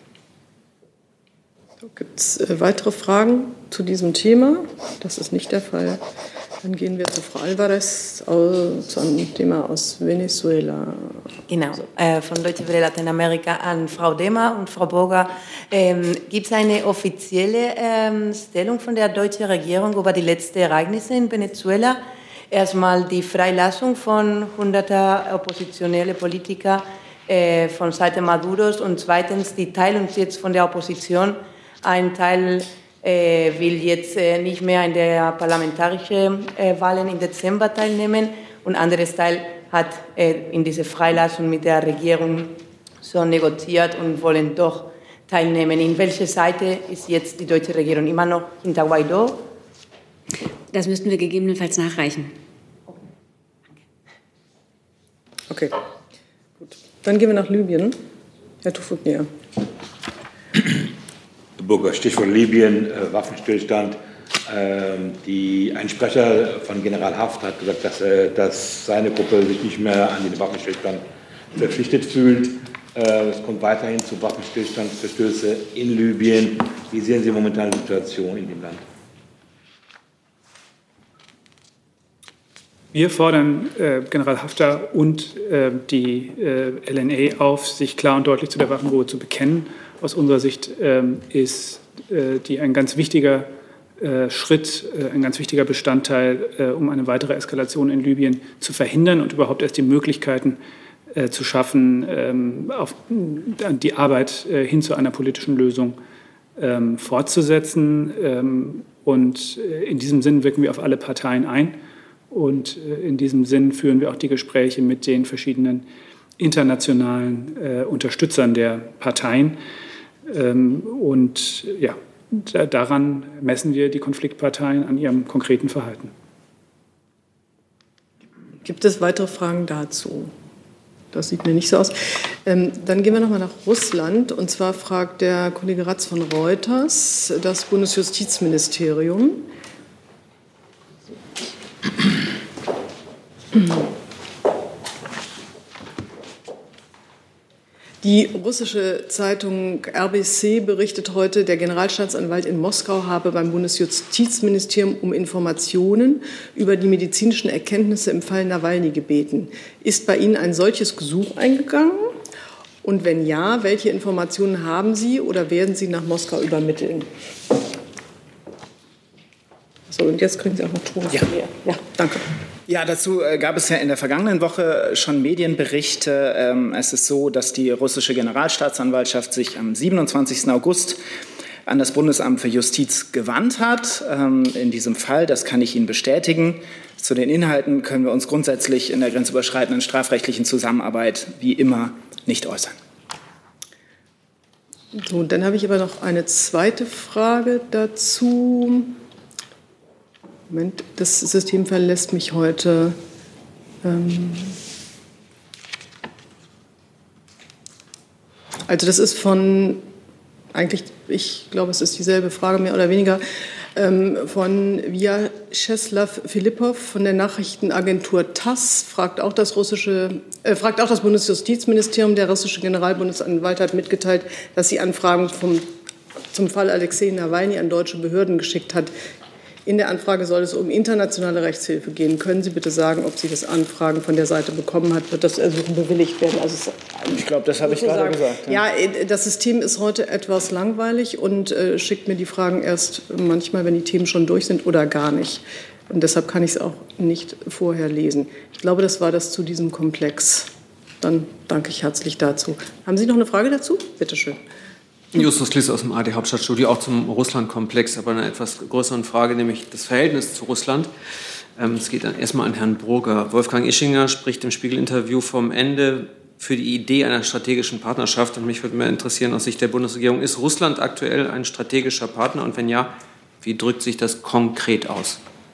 Gibt es weitere Fragen zu diesem Thema? Das ist nicht der Fall. Dann gehen wir zu Frau Alvarez zu einem Thema aus Venezuela. Genau, von Deutsche Welle Lateinamerika an Frau Demmer und Frau Burger. Gibt es eine offizielle Stellung von der deutschen Regierung über die letzten Ereignisse in Venezuela? Erstmal die Freilassung von hunderter oppositionelle Politiker von Seite Maduros und zweitens die Teilung jetzt von der Opposition. Ein Teil will jetzt nicht mehr in der parlamentarischen Wahlen im Dezember teilnehmen und ein anderes Teil hat in dieser Freilassung mit der Regierung so negoziert und wollen doch teilnehmen. In welcher Seite ist jetzt die deutsche Regierung? Immer noch hinter Guaidó? Das müssten wir gegebenenfalls nachreichen. Okay, gut. Dann gehen wir nach Libyen. Herr Tufutnia. Burger, Stichwort Libyen, Waffenstillstand. Ein Sprecher von General Haftar hat gesagt, dass seine Gruppe sich nicht mehr an den Waffenstillstand verpflichtet fühlt. Es kommt weiterhin zu Waffenstillstandsverstößen in Libyen. Wie sehen Sie momentan die Situation in dem Land? Wir fordern General Haftar und die LNA auf, sich klar und deutlich zu der Waffenruhe zu bekennen. Aus unserer Sicht ist die ein ganz wichtiger Schritt, ein ganz wichtiger Bestandteil, um eine weitere Eskalation in Libyen zu verhindern und überhaupt erst die Möglichkeiten zu schaffen, auf die Arbeit hin zu einer politischen Lösung fortzusetzen. Und in diesem Sinn wirken wir auf alle Parteien ein. Und in diesem Sinn führen wir auch die Gespräche mit den verschiedenen internationalen Unterstützern der Parteien. Und ja, daran messen wir die Konfliktparteien an ihrem konkreten Verhalten. Gibt es weitere Fragen dazu? Das sieht mir nicht so aus. Dann gehen wir nochmal nach Russland. Und zwar fragt der Kollege Ratz von Reuters das Bundesjustizministerium. Die russische Zeitung RBC berichtet heute, der Generalstaatsanwalt in Moskau habe beim Bundesjustizministerium um Informationen über die medizinischen Erkenntnisse im Fall Nawalny gebeten. Ist bei Ihnen ein solches Gesuch eingegangen? Und wenn ja, welche Informationen haben Sie oder werden Sie nach Moskau übermitteln? So, und jetzt kriegen Sie auch noch Ton von mir. Ja, danke. Ja, dazu gab es ja in der vergangenen Woche schon Medienberichte. Es ist so, dass die russische Generalstaatsanwaltschaft sich am 27. August an das Bundesamt für Justiz gewandt hat. In diesem Fall, das kann ich Ihnen bestätigen. Zu den Inhalten können wir uns grundsätzlich in der grenzüberschreitenden strafrechtlichen Zusammenarbeit wie immer nicht äußern. So, und dann habe ich aber noch eine zweite Frage dazu. Moment, das System verlässt mich heute. Also das ist von, eigentlich, ich glaube, es ist dieselbe Frage, mehr oder weniger, von Vyacheslav Filippov von der Nachrichtenagentur TASS, fragt auch das Bundesjustizministerium. Der russische Generalbundesanwalt hat mitgeteilt, dass sie Anfragen zum Fall Alexei Nawalny an deutsche Behörden geschickt hat. In der Anfrage soll es um internationale Rechtshilfe gehen. Können Sie bitte sagen, ob Sie das Anfragen von der Seite bekommen hat? Wird das Ersuchen bewilligt werden? Also ich glaube, das habe ich gerade gesagt. Ja, das System ist heute etwas langweilig und schickt mir die Fragen erst manchmal, wenn die Themen schon durch sind oder gar nicht. Und deshalb kann ich es auch nicht vorher lesen. Ich glaube, das war das zu diesem Komplex. Dann danke ich herzlich dazu. Haben Sie noch eine Frage dazu? Bitte schön. Justus Kliss aus dem ARD Hauptstadtstudio, auch zum Russland-Komplex, aber eine etwas größeren Frage, nämlich das Verhältnis zu Russland. Es geht dann erstmal an Herrn Burger. Wolfgang Ischinger spricht im Spiegel-Interview vom Ende für die Idee einer strategischen Partnerschaft. Und mich würde mehr interessieren, aus Sicht der Bundesregierung, ist Russland aktuell ein strategischer Partner? Und wenn ja, wie drückt sich das konkret aus?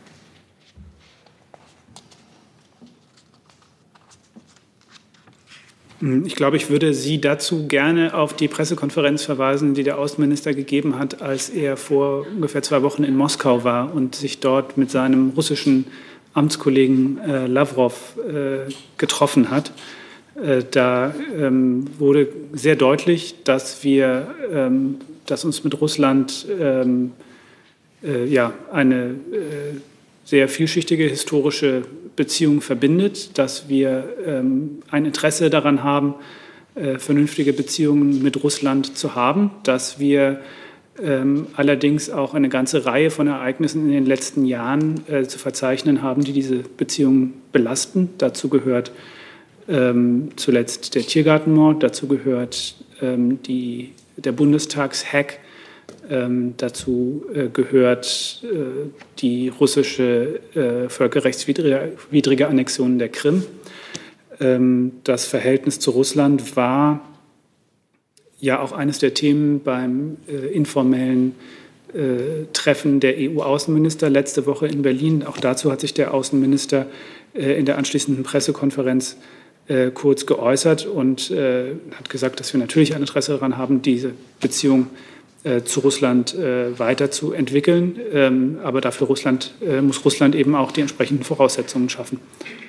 Ich glaube, ich würde Sie dazu gerne auf die Pressekonferenz verweisen, die der Außenminister gegeben hat, als er vor ungefähr 2 Wochen in Moskau war und sich dort mit seinem russischen Amtskollegen Lavrov getroffen hat. Da wurde sehr deutlich, dass uns mit Russland eine sehr vielschichtige historische Beziehung verbindet, dass wir ein Interesse daran haben, vernünftige Beziehungen mit Russland zu haben, dass wir allerdings auch eine ganze Reihe von Ereignissen in den letzten Jahren zu verzeichnen haben, die diese Beziehungen belasten. Dazu gehört zuletzt der Tiergartenmord, dazu gehört der Bundestagshack, dazu gehört die russische völkerrechtswidrige Annexion der Krim. Das Verhältnis zu Russland war ja auch eines der Themen beim informellen Treffen der EU-Außenminister letzte Woche in Berlin. Auch dazu hat sich der Außenminister in der anschließenden Pressekonferenz kurz geäußert und hat gesagt, dass wir natürlich ein Interesse daran haben, diese Beziehung zu Russland weiterzuentwickeln. Aber dafür muss Russland eben auch die entsprechenden Voraussetzungen schaffen.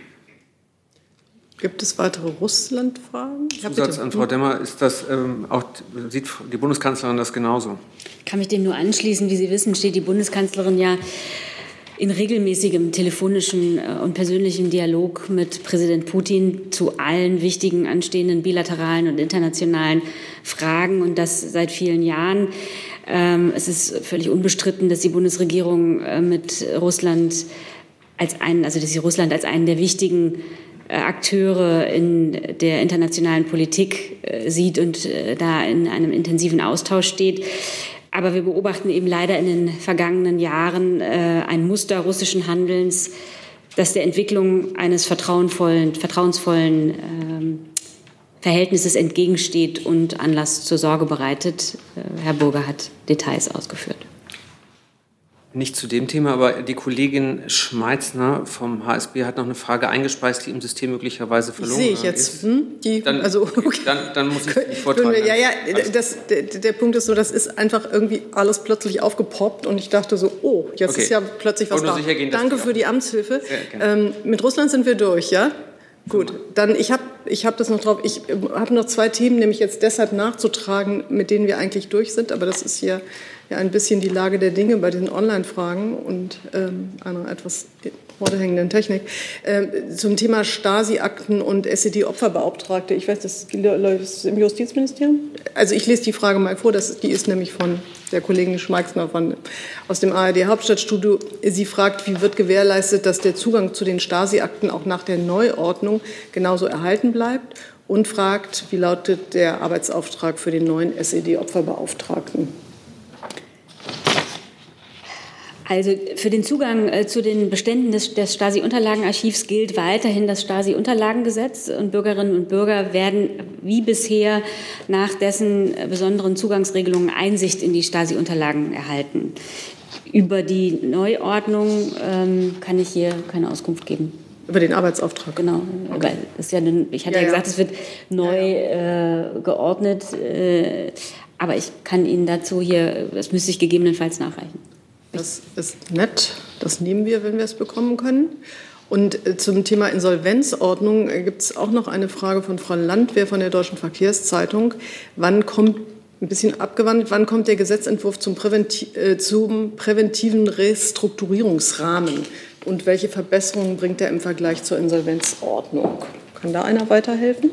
Gibt es weitere Russland-Fragen? Zusatz an Frau Demmer, sieht die Bundeskanzlerin das genauso? Ich kann mich dem nur anschließen. Wie Sie wissen, steht die Bundeskanzlerin ja in regelmäßigem telefonischen und persönlichen Dialog mit Präsident Putin zu allen wichtigen anstehenden bilateralen und internationalen Fragen und das seit vielen Jahren. Es ist völlig unbestritten, dass die Bundesregierung dass sie Russland als einen der wichtigen Akteure in der internationalen Politik sieht und da in einem intensiven Austausch steht. Aber wir beobachten eben leider in den vergangenen Jahren ein Muster russischen Handelns, das der Entwicklung eines vertrauensvollen Verhältnisses entgegensteht und Anlass zur Sorge bereitet. Herr Burger hat Details ausgeführt. Nicht zu dem Thema, aber die Kollegin Schmeitzner vom HSB hat noch eine Frage eingespeist, die im System möglicherweise verloren ist. Sehe ich jetzt. Dann muss ich die vortragen. Der Punkt ist nur, das ist einfach irgendwie alles plötzlich aufgepoppt und ich dachte so, jetzt ist ja plötzlich was da. Danke für die Amtshilfe. Mit Russland sind wir durch, ja? Gut, dann ich hab das noch drauf. Ich habe noch 2 Themen, nämlich jetzt deshalb nachzutragen, mit denen wir eigentlich durch sind. Aber das ist hier ja ein bisschen die Lage der Dinge bei den Online-Fragen und einer etwas vorderhängenden Technik. Zum Thema Stasi-Akten und SED-Opferbeauftragte. Ich weiß, das ist im Justizministerium. Also ich lese die Frage mal vor. Die ist nämlich von der Kollegin Schmeichsner aus dem ARD-Hauptstadtstudio. Sie fragt, wie wird gewährleistet, dass der Zugang zu den Stasi-Akten auch nach der Neuordnung genauso erhalten bleibt? Und fragt, wie lautet der Arbeitsauftrag für den neuen SED-Opferbeauftragten? Also für den Zugang zu den Beständen des Stasi-Unterlagenarchivs gilt weiterhin das Stasi-Unterlagengesetz und Bürgerinnen und Bürger werden wie bisher nach dessen besonderen Zugangsregelungen Einsicht in die Stasi-Unterlagen erhalten. Über die Neuordnung kann ich hier keine Auskunft geben. Über den Arbeitsauftrag? Genau. Okay. Das ist ja, ich hatte ja gesagt, es wird neu geordnet, aber ich kann Ihnen dazu hier, das müsste ich gegebenenfalls nachreichen. Das ist nett, das nehmen wir, wenn wir es bekommen können. Und zum Thema Insolvenzordnung gibt es auch noch eine Frage von Frau Landwehr von der Deutschen Verkehrszeitung. Wann kommt der Gesetzentwurf zum präventiven Restrukturierungsrahmen? Und welche Verbesserungen bringt er im Vergleich zur Insolvenzordnung? Kann da einer weiterhelfen?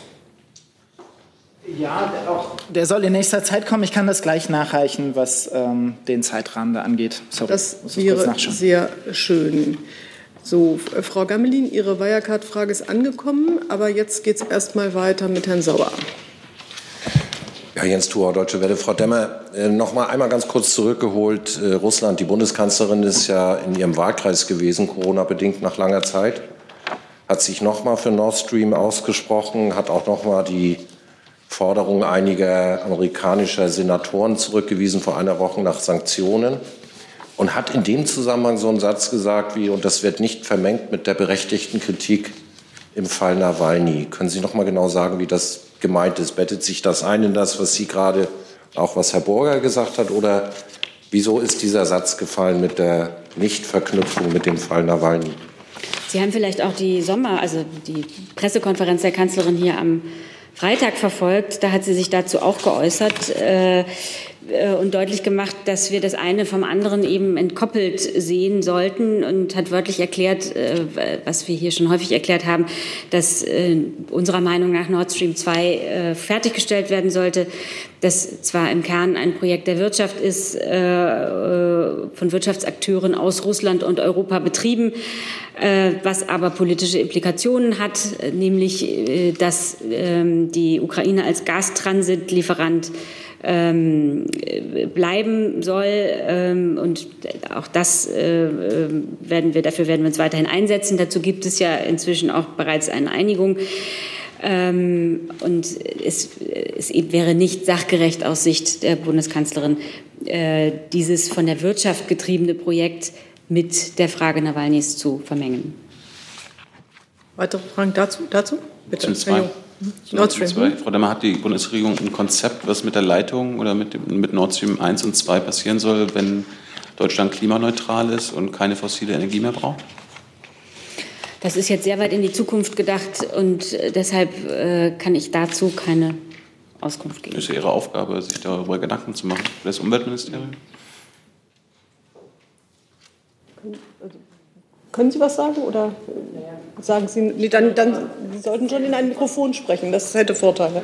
Ja, der soll in nächster Zeit kommen. Ich kann das gleich nachreichen, was den Zeitrahmen da angeht. Sorry, das wäre sehr schön. So, Frau Gammelin, Ihre Wirecard-Frage ist angekommen, aber jetzt geht es erst mal weiter mit Herrn Sauer. Ja, Jens Thuauer, Deutsche Welle. Frau Demmer, noch mal einmal ganz kurz zurückgeholt. Russland, die Bundeskanzlerin ist ja in ihrem Wahlkreis gewesen, Corona-bedingt nach langer Zeit, hat sich noch mal für Nord Stream ausgesprochen, hat auch noch mal die Forderung einiger amerikanischer Senatoren zurückgewiesen vor einer Woche nach Sanktionen und hat in dem Zusammenhang so einen Satz gesagt wie, und das wird nicht vermengt mit der berechtigten Kritik im Fall Nawalny. Können Sie noch mal genau sagen, wie das gemeint ist? Bettet sich das ein in das, was Sie gerade, auch was Herr Burger gesagt hat, oder wieso ist dieser Satz gefallen mit der Nichtverknüpfung mit dem Fall Nawalny? Sie haben vielleicht auch die Pressekonferenz der Kanzlerin hier am Freitag verfolgt. Da hat sie sich dazu auch geäußert und deutlich gemacht, dass wir das eine vom anderen eben entkoppelt sehen sollten und hat wörtlich erklärt, was wir hier schon häufig erklärt haben, dass unserer Meinung nach Nord Stream 2 fertiggestellt werden sollte, das zwar im Kern ein Projekt der Wirtschaft ist, von Wirtschaftsakteuren aus Russland und Europa betrieben, was aber politische Implikationen hat, nämlich, dass die Ukraine als Gastransitlieferant bleiben soll und auch dafür werden wir uns weiterhin einsetzen. Dazu gibt es ja inzwischen auch bereits eine Einigung. Und es wäre nicht sachgerecht aus Sicht der Bundeskanzlerin, dieses von der Wirtschaft getriebene Projekt mit der Frage Nawalnys zu vermengen. Weitere Fragen dazu? Bitte. Nord Stream 2. Frau Demmer, hat die Bundesregierung ein Konzept, was mit der Leitung oder mit Nord Stream 1 und 2 passieren soll, wenn Deutschland klimaneutral ist und keine fossile Energie mehr braucht? Das ist jetzt sehr weit in die Zukunft gedacht und deshalb kann ich dazu keine Auskunft geben. Das ist ja Ihre Aufgabe, sich darüber Gedanken zu machen. Für das Umweltministerium? Können Sie was sagen oder sagen Sie? Nee, dann Sie sollten schon in ein Mikrofon sprechen. Das hätte Vorteile.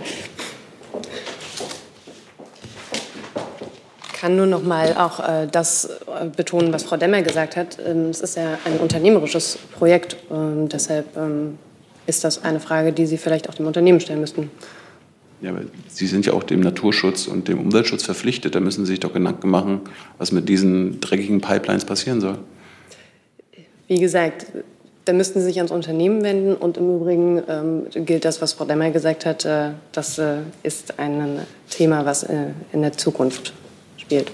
Ich kann nur noch mal auch das betonen, was Frau Demmer gesagt hat. Es ist ja ein unternehmerisches Projekt. Deshalb ist das eine Frage, die Sie vielleicht auch dem Unternehmen stellen müssten. Ja, aber Sie sind ja auch dem Naturschutz und dem Umweltschutz verpflichtet. Da müssen Sie sich doch Gedanken machen, was mit diesen dreckigen Pipelines passieren soll. Wie gesagt, da müssten Sie sich ans Unternehmen wenden. Und im Übrigen gilt das, was Frau Demmer gesagt hat, das ist ein Thema, was in der Zukunft spielt.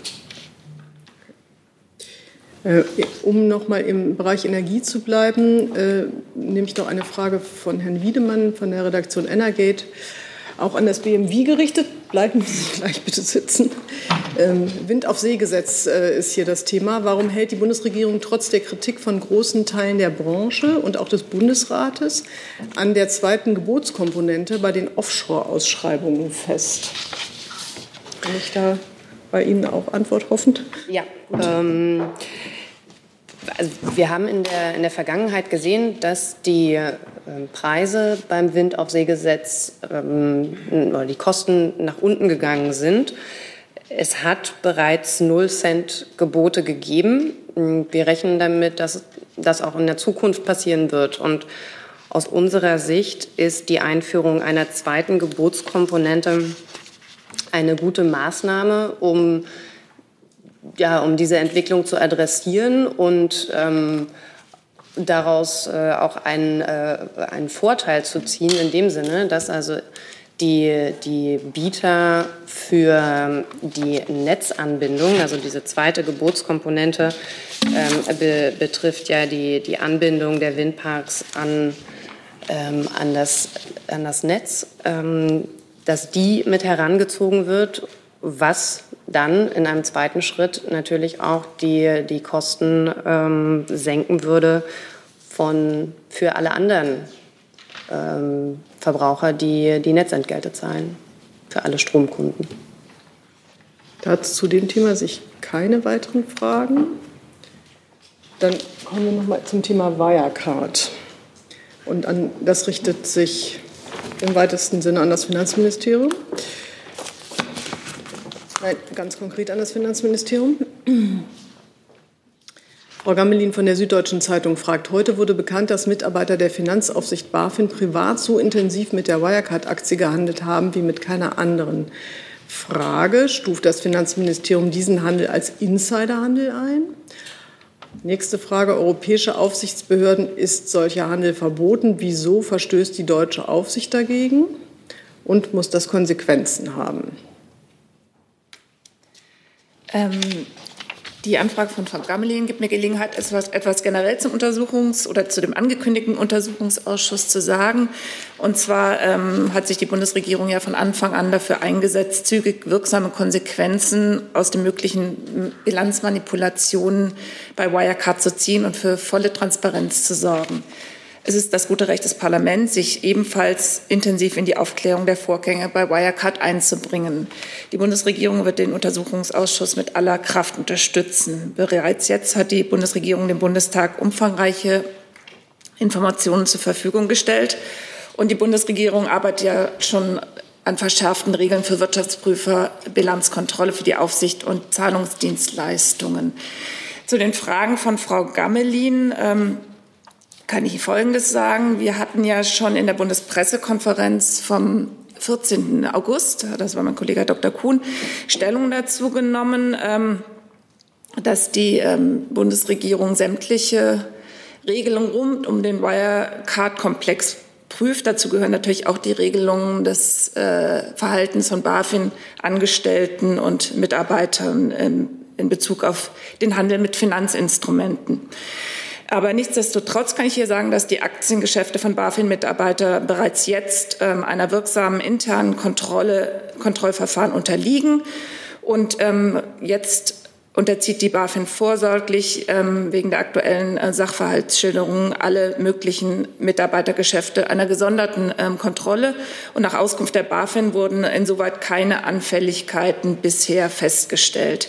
Um noch mal im Bereich Energie zu bleiben, nehme ich noch eine Frage von Herrn Wiedemann von der Redaktion Energate, auch an das BMW gerichtet. Bleiben Sie gleich bitte sitzen. Wind-auf-See-Gesetz ist hier das Thema. Warum hält die Bundesregierung trotz der Kritik von großen Teilen der Branche und auch des Bundesrates an der zweiten Gebotskomponente bei den Offshore-Ausschreibungen fest? Kann ich da bei Ihnen auch Antwort hoffend? Ja. Also wir haben in der Vergangenheit gesehen, dass die Preise beim Wind-auf-See-Gesetz oder die Kosten nach unten gegangen sind. Es hat bereits 0 Cent Gebote gegeben. Wir rechnen damit, dass das auch in der Zukunft passieren wird. Und aus unserer Sicht ist die Einführung einer zweiten Gebotskomponente eine gute Maßnahme, um diese Entwicklung zu adressieren und daraus auch einen Vorteil zu ziehen, in dem Sinne, dass also die Bieter für die Netzanbindung, also diese zweite Gebotskomponente, betrifft ja die Anbindung der Windparks an das Netz, dass die mit herangezogen wird, was dann in einem zweiten Schritt natürlich auch die Kosten senken würde für alle anderen Verbraucher, die Netzentgelte zahlen, für alle Stromkunden. Dazu zu dem Thema sich keine weiteren Fragen. Dann kommen wir noch mal zum Thema Wirecard. Und das richtet sich im weitesten Sinne an das Finanzministerium. Nein, ganz konkret an das Finanzministerium. Frau Gammelin von der Süddeutschen Zeitung fragt, heute wurde bekannt, dass Mitarbeiter der Finanzaufsicht BaFin privat so intensiv mit der Wirecard-Aktie gehandelt haben wie mit keiner anderen. Frage, stuft das Finanzministerium diesen Handel als Insiderhandel ein? Nächste Frage, europäische Aufsichtsbehörden, ist solcher Handel verboten? Wieso verstößt die deutsche Aufsicht dagegen? Und muss das Konsequenzen haben? Die Anfrage von Frau Gammelin gibt mir Gelegenheit, etwas generell zum zu dem angekündigten Untersuchungsausschuss zu sagen. Und zwar hat sich die Bundesregierung ja von Anfang an dafür eingesetzt, zügig wirksame Konsequenzen aus den möglichen Bilanzmanipulationen bei Wirecard zu ziehen und für volle Transparenz zu sorgen. Es ist das gute Recht des Parlaments, sich ebenfalls intensiv in die Aufklärung der Vorgänge bei Wirecard einzubringen. Die Bundesregierung wird den Untersuchungsausschuss mit aller Kraft unterstützen. Bereits jetzt hat die Bundesregierung dem Bundestag umfangreiche Informationen zur Verfügung gestellt. Und die Bundesregierung arbeitet ja schon an verschärften Regeln für Wirtschaftsprüfer, Bilanzkontrolle für die Aufsicht und Zahlungsdienstleistungen. Zu den Fragen von Frau Gammelin kann ich Folgendes sagen. Wir hatten ja schon in der Bundespressekonferenz vom 14. August, das war mein Kollege Dr. Kuhn, Stellung dazu genommen, dass die Bundesregierung sämtliche Regelungen rund um den Wirecard-Komplex prüft. Dazu gehören natürlich auch die Regelungen des Verhaltens von BaFin-Angestellten und Mitarbeitern in Bezug auf den Handel mit Finanzinstrumenten. Aber nichtsdestotrotz kann ich hier sagen, dass die Aktiengeschäfte von BaFin-Mitarbeitern bereits jetzt einer wirksamen internen Kontrollverfahren unterliegen. Und jetzt unterzieht die BaFin vorsorglich wegen der aktuellen Sachverhaltsschilderungen alle möglichen Mitarbeitergeschäfte einer gesonderten Kontrolle. Und nach Auskunft der BaFin wurden insoweit keine Anfälligkeiten bisher festgestellt.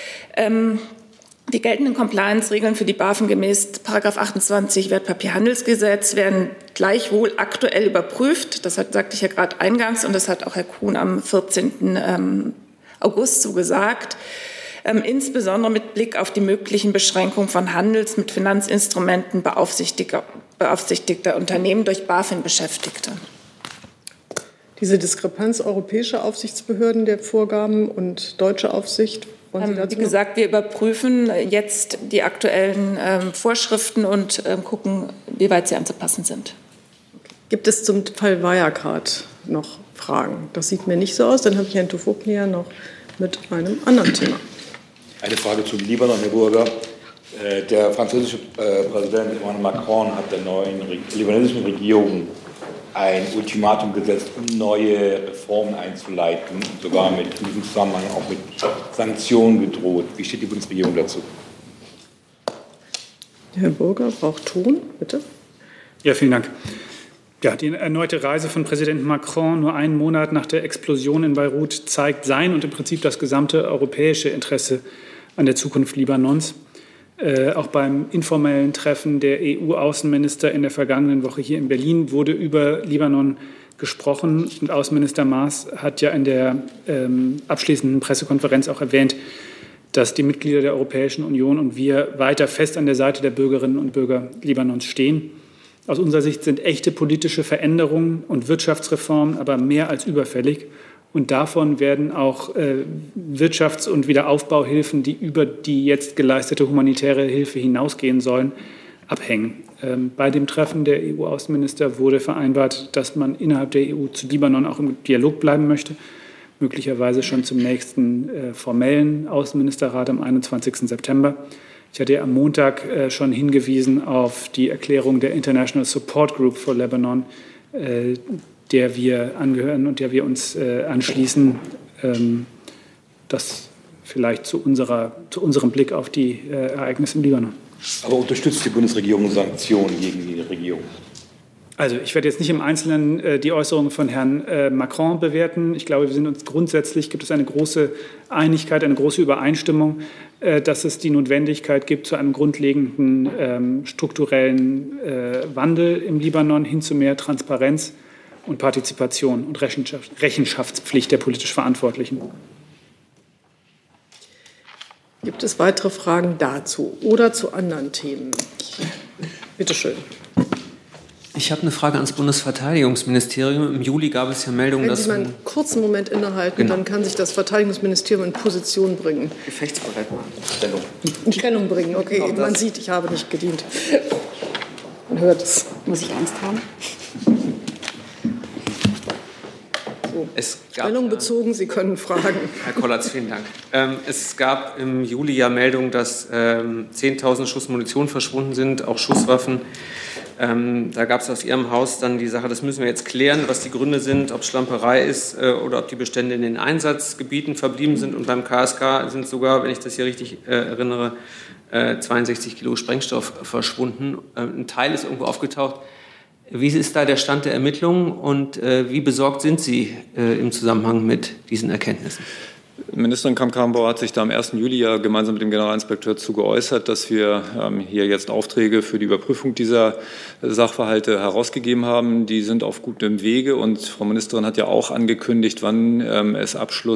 Die geltenden Compliance-Regeln für die BaFin gemäß § 28 Wertpapierhandelsgesetz werden gleichwohl aktuell überprüft. Das sagte ich ja gerade eingangs und das hat auch Herr Kuhn am 14. August so gesagt. Insbesondere mit Blick auf die möglichen Beschränkungen von Handels mit Finanzinstrumenten beaufsichtigter Unternehmen durch BaFin-Beschäftigte. Diese Diskrepanz europäischer Aufsichtsbehörden der Vorgaben und deutsche Aufsicht, wie gesagt, wir überprüfen jetzt die aktuellen Vorschriften und gucken, wie weit sie anzupassen sind. Gibt es zum Fall Wirecard noch Fragen? Das sieht mir nicht so aus. Dann habe ich Herrn Tufoklia noch mit einem anderen Thema. Eine Frage zum Libanon, Herr Burger. Der französische Präsident Emmanuel Macron hat der neuen libanesischen Regierung ein Ultimatum gesetzt, um neue Reformen einzuleiten und sogar in diesem Zusammenhang auch mit Sanktionen gedroht. Wie steht die Bundesregierung dazu? Herr Burger braucht Ton, bitte. Ja, vielen Dank. Ja, die erneute Reise von Präsident Macron nur einen Monat nach der Explosion in Beirut zeigt sein und im Prinzip das gesamte europäische Interesse an der Zukunft Libanons. Auch beim informellen Treffen der EU-Außenminister in der vergangenen Woche hier in Berlin wurde über Libanon gesprochen. Und Außenminister Maas hat ja in der abschließenden Pressekonferenz auch erwähnt, dass die Mitglieder der Europäischen Union und wir weiter fest an der Seite der Bürgerinnen und Bürger Libanons stehen. Aus unserer Sicht sind echte politische Veränderungen und Wirtschaftsreformen aber mehr als überfällig. Und davon werden auch Wirtschafts- und Wiederaufbauhilfen, die über die jetzt geleistete humanitäre Hilfe hinausgehen sollen, abhängen. Bei dem Treffen der EU-Außenminister wurde vereinbart, dass man innerhalb der EU zu Libanon auch im Dialog bleiben möchte, möglicherweise schon zum nächsten formellen Außenministerrat am 21. September. Ich hatte ja am Montag schon hingewiesen auf die Erklärung der International Support Group for Lebanon, der wir angehören und der wir uns anschließen. Das vielleicht zu unserem Blick auf die Ereignisse im Libanon. Aber unterstützt die Bundesregierung Sanktionen gegen die Regierung? Also ich werde jetzt nicht im Einzelnen die Äußerungen von Herrn Macron bewerten. Ich glaube, wir sind uns grundsätzlich, gibt es eine große Einigkeit, eine große Übereinstimmung, dass es die Notwendigkeit gibt zu einem grundlegenden strukturellen Wandel im Libanon hin zu mehr Transparenz und Partizipation und Rechenschaftspflicht der politisch Verantwortlichen. Gibt es weitere Fragen dazu oder zu anderen Themen? Bitte schön. Ich habe eine Frage ans Bundesverteidigungsministerium. Im Juli gab es ja Meldungen, dass... Wenn Sie mal einen kurzen Moment innehalten, Genau. Dann kann sich das Verteidigungsministerium in Position bringen. Gefechtsbereit machen. Stellung. In Stellung bringen, okay. Man sieht, ich habe nicht gedient. Man hört es. Muss ich Angst haben? So. Es gab, Stellung bezogen, Sie können fragen. Herr Kollatz, vielen Dank. Es gab im Juli ja Meldungen, dass 10.000 Schuss Munition verschwunden sind, auch Schusswaffen. Da gab es aus Ihrem Haus dann die Sache, das müssen wir jetzt klären, was die Gründe sind, ob es Schlamperei ist oder ob die Bestände in den Einsatzgebieten verblieben sind. Und beim KSK sind sogar, wenn ich das hier richtig erinnere, 62 Kilo Sprengstoff verschwunden. Ein Teil ist irgendwo aufgetaucht. Wie ist da der Stand der Ermittlungen und wie besorgt sind Sie im Zusammenhang mit diesen Erkenntnissen? Ministerin Kramp-Karrenbauer hat sich da am 1. Juli ja gemeinsam mit dem Generalinspekteur zu geäußert, dass wir hier jetzt Aufträge für die Überprüfung dieser Sachverhalte herausgegeben haben. Die sind auf gutem Wege und Frau Ministerin hat ja auch angekündigt, wann es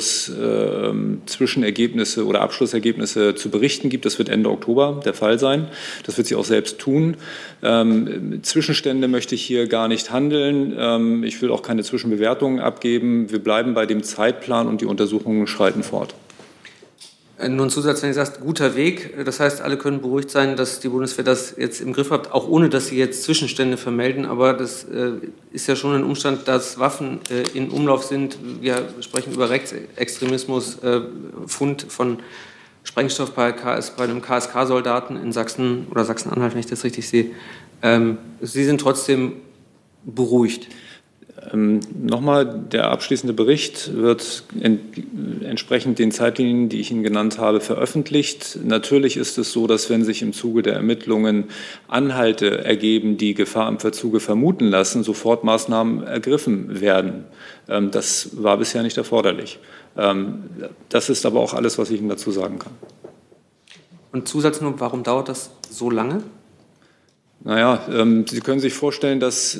Zwischenergebnisse oder Abschlussergebnisse zu berichten gibt. Das wird Ende Oktober der Fall sein. Das wird sie auch selbst tun. Zwischenstände möchte ich hier gar nicht handeln. Ich will auch keine Zwischenbewertungen abgeben. Wir bleiben bei dem Zeitplan und die Untersuchungen schreiten fort. Nur ein Zusatz, wenn Sie sagen, guter Weg. Das heißt, alle können beruhigt sein, dass die Bundeswehr das jetzt im Griff hat, auch ohne, dass Sie jetzt Zwischenstände vermelden. Aber das ist ja schon ein Umstand, dass Waffen in Umlauf sind. Wir sprechen über Rechtsextremismus, Fund von Sprengstoff bei einem KSK-Soldaten in Sachsen oder Sachsen-Anhalt, wenn ich das richtig sehe. Sie sind trotzdem beruhigt. Nochmal, der abschließende Bericht wird entsprechend den Zeitlinien, die ich Ihnen genannt habe, veröffentlicht. Natürlich ist es so, dass wenn sich im Zuge der Ermittlungen Anhalte ergeben, die Gefahr im Verzuge vermuten lassen, sofort Maßnahmen ergriffen werden. Das war bisher nicht erforderlich. Das ist aber auch alles, was ich Ihnen dazu sagen kann. Und Zusatz nur, warum dauert das so lange? Naja, Sie können sich vorstellen, dass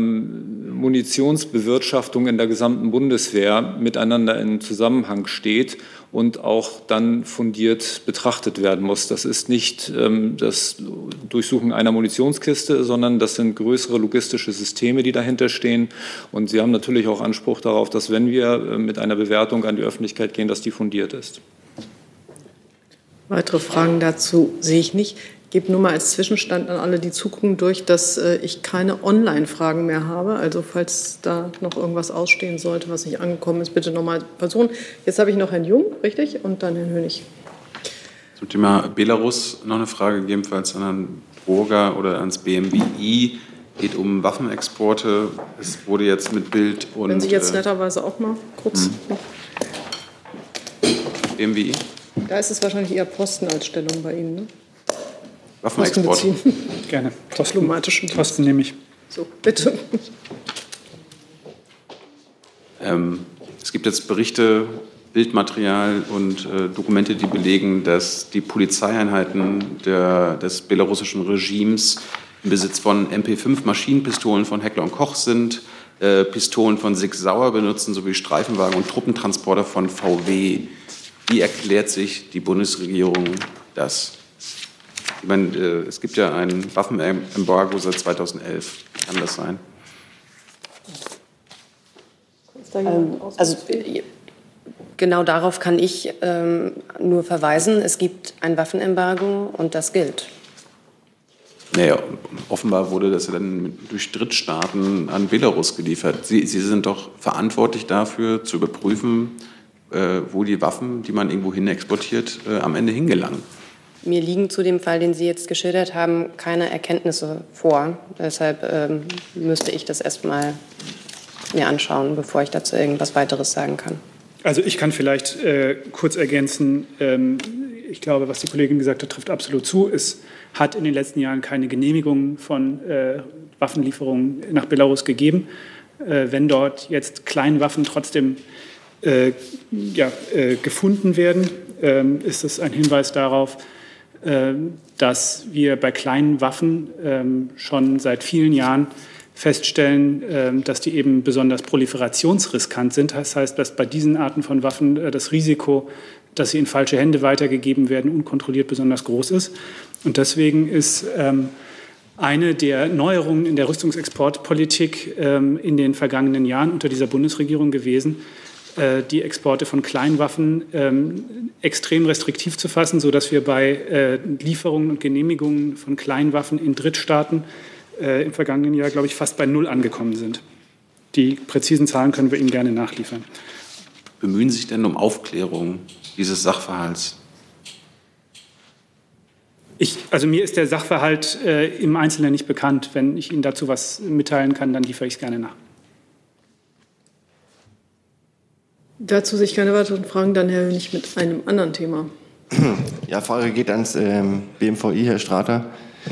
Munitionsbewirtschaftung in der gesamten Bundeswehr miteinander in Zusammenhang steht und auch dann fundiert betrachtet werden muss. Das ist nicht das Durchsuchen einer Munitionskiste, sondern das sind größere logistische Systeme, die dahinter stehen. Und Sie haben natürlich auch Anspruch darauf, dass wenn wir mit einer Bewertung an die Öffentlichkeit gehen, dass die fundiert ist. Weitere Fragen dazu sehe ich nicht. Ich gebe nur mal als Zwischenstand an alle, die zugucken, durch, dass ich keine Online-Fragen mehr habe. Also falls da noch irgendwas ausstehen sollte, was nicht angekommen ist, bitte nochmal Personen. Jetzt habe ich noch Herrn Jung, richtig? Und dann Herrn Hönig. Zum Thema Belarus noch eine Frage, gegebenenfalls an Herrn Burger oder ans BMWI. geht um Waffenexporte. Es wurde jetzt mit Bild und... Wenn Sie jetzt netterweise auch mal kurz noch... BMWI? Da ist es wahrscheinlich eher Posten als Stellung bei Ihnen, ne? Waffenexport. Gerne. Posten nehme ich. So, bitte. Es gibt jetzt Berichte, Bildmaterial und Dokumente, die belegen, dass die Polizeieinheiten des belarussischen Regimes im Besitz von MP5-Maschinenpistolen von Heckler & Koch sind, Pistolen von Sig Sauer benutzen, sowie Streifenwagen und Truppentransporter von VW. Wie erklärt sich die Bundesregierung das? Ich meine, es gibt ja ein Waffenembargo seit 2011. Kann das sein? Also genau darauf kann ich nur verweisen. Es gibt ein Waffenembargo und das gilt. Naja, offenbar wurde das ja dann durch Drittstaaten an Belarus geliefert. Sie sind doch verantwortlich dafür, zu überprüfen, wo die Waffen, die man irgendwo hin exportiert, am Ende hingelangen. Mir liegen zu dem Fall, den Sie jetzt geschildert haben, keine Erkenntnisse vor. Deshalb müsste ich das erst mal mir anschauen, bevor ich dazu irgendwas weiteres sagen kann. Also ich kann vielleicht kurz ergänzen, ich glaube, was die Kollegin gesagt hat, trifft absolut zu. Es hat in den letzten Jahren keine Genehmigung von Waffenlieferungen nach Belarus gegeben. Wenn dort jetzt Kleinwaffen trotzdem gefunden werden, ist es ein Hinweis darauf, dass wir bei kleinen Waffen schon seit vielen Jahren feststellen, dass die eben besonders proliferationsriskant sind. Das heißt, dass bei diesen Arten von Waffen das Risiko, dass sie in falsche Hände weitergegeben werden, unkontrolliert besonders groß ist. Und deswegen ist eine der Neuerungen in der Rüstungsexportpolitik in den vergangenen Jahren unter dieser Bundesregierung gewesen, die Exporte von Kleinwaffen extrem restriktiv zu fassen, sodass wir bei Lieferungen und Genehmigungen von Kleinwaffen in Drittstaaten im vergangenen Jahr, glaube ich, fast bei 0 angekommen sind. Die präzisen Zahlen können wir Ihnen gerne nachliefern. Bemühen Sie sich denn um Aufklärung dieses Sachverhalts? Also mir ist der Sachverhalt im Einzelnen nicht bekannt. Wenn ich Ihnen dazu was mitteilen kann, dann liefere ich es gerne nach. Dazu sich keine weiteren Fragen, dann Herr Hönig mit einem anderen Thema. Ja, Frage geht ans BMVI, Herr Strater.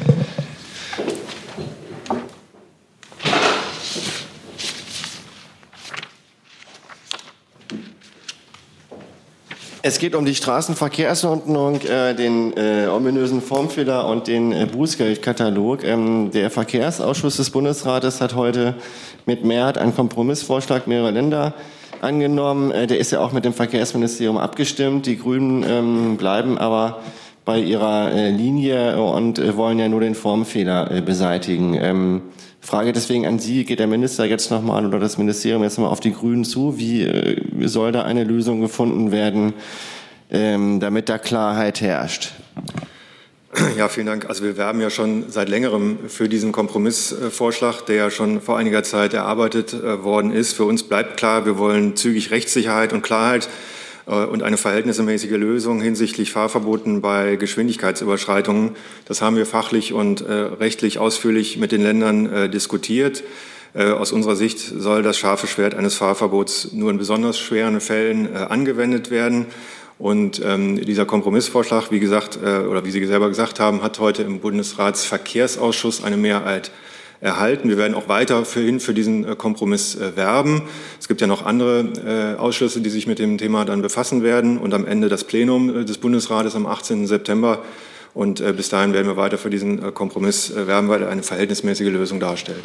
Es geht um die Straßenverkehrsordnung, den ominösen Formfehler und den Bußgeldkatalog. Der Verkehrsausschuss des Bundesrates hat heute mit Mehrheit einen Kompromissvorschlag mehrerer Länder angenommen. Der ist ja auch mit dem Verkehrsministerium abgestimmt. Die Grünen bleiben aber bei ihrer Linie und wollen ja nur den Formfehler beseitigen. Frage deswegen an Sie, geht der Minister jetzt nochmal oder das Ministerium jetzt nochmal auf die Grünen zu? Wie soll da eine Lösung gefunden werden, damit da Klarheit herrscht? Ja, vielen Dank. Also wir werben ja schon seit längerem für diesen Kompromissvorschlag, der ja schon vor einiger Zeit erarbeitet worden ist. Für uns bleibt klar, wir wollen zügig Rechtssicherheit und Klarheit und eine verhältnismäßige Lösung hinsichtlich Fahrverboten bei Geschwindigkeitsüberschreitungen. Das haben wir fachlich und rechtlich ausführlich mit den Ländern diskutiert. Aus unserer Sicht soll das scharfe Schwert eines Fahrverbots nur in besonders schweren Fällen angewendet werden. Und dieser Kompromissvorschlag, wie gesagt, oder wie Sie selber gesagt haben, hat heute im Bundesratsverkehrsausschuss eine Mehrheit erhalten. Wir werden auch weiterhin für diesen Kompromiss werben. Es gibt ja noch andere Ausschüsse, die sich mit dem Thema dann befassen werden und am Ende das Plenum des Bundesrates am 18. September. Und bis dahin werden wir weiter für diesen Kompromiss werben, weil er eine verhältnismäßige Lösung darstellt.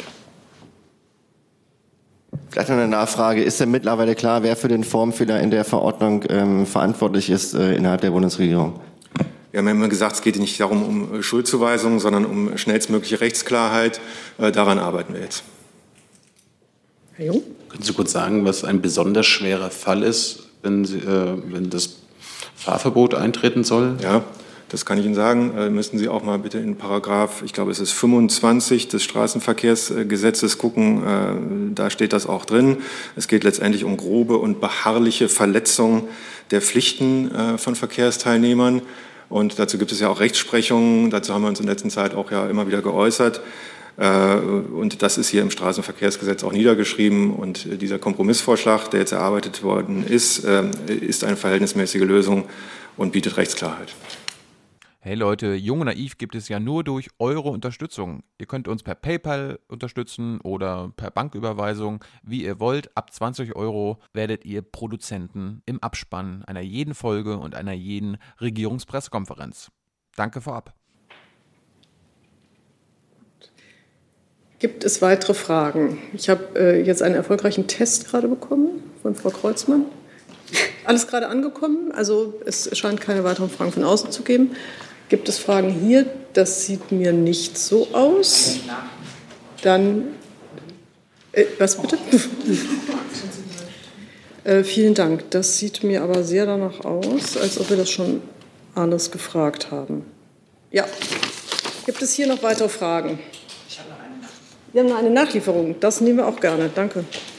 Vielleicht noch eine Nachfrage. Ist denn mittlerweile klar, wer für den Formfehler in der Verordnung verantwortlich ist innerhalb der Bundesregierung? Wir haben ja immer gesagt, es geht nicht darum, um Schuldzuweisungen, sondern um schnellstmögliche Rechtsklarheit. Daran arbeiten wir jetzt. Herr Jung? Können Sie kurz sagen, was ein besonders schwerer Fall ist, wenn das Fahrverbot eintreten soll? Ja, das kann ich Ihnen sagen. Müssen Sie auch mal bitte in Paragraph, ich glaube, es ist 25 des Straßenverkehrsgesetzes gucken. Da steht das auch drin. Es geht letztendlich um grobe und beharrliche Verletzung der Pflichten von Verkehrsteilnehmern. Und dazu gibt es ja auch Rechtsprechungen. Dazu haben wir uns in letzter Zeit auch ja immer wieder geäußert. Und das ist hier im Straßenverkehrsgesetz auch niedergeschrieben. Und dieser Kompromissvorschlag, der jetzt erarbeitet worden ist, ist eine verhältnismäßige Lösung und bietet Rechtsklarheit. Hey Leute, Jung und Naiv gibt es ja nur durch eure Unterstützung. Ihr könnt uns per PayPal unterstützen oder per Banküberweisung, wie ihr wollt. Ab 20 € werdet ihr Produzenten im Abspann einer jeden Folge und einer jeden Regierungspressekonferenz. Danke vorab. Gibt es weitere Fragen? Ich habe jetzt einen erfolgreichen Test gerade bekommen von Frau Kreuzmann. Alles gerade angekommen, also es scheint keine weiteren Fragen von außen zu geben. Gibt es Fragen hier? Das sieht mir nicht so aus. Dann, was bitte? Vielen Dank. Das sieht mir aber sehr danach aus, als ob wir das schon alles gefragt haben. Ja. Gibt es hier noch weitere Fragen? Wir haben noch eine Nachlieferung. Das nehmen wir auch gerne. Danke.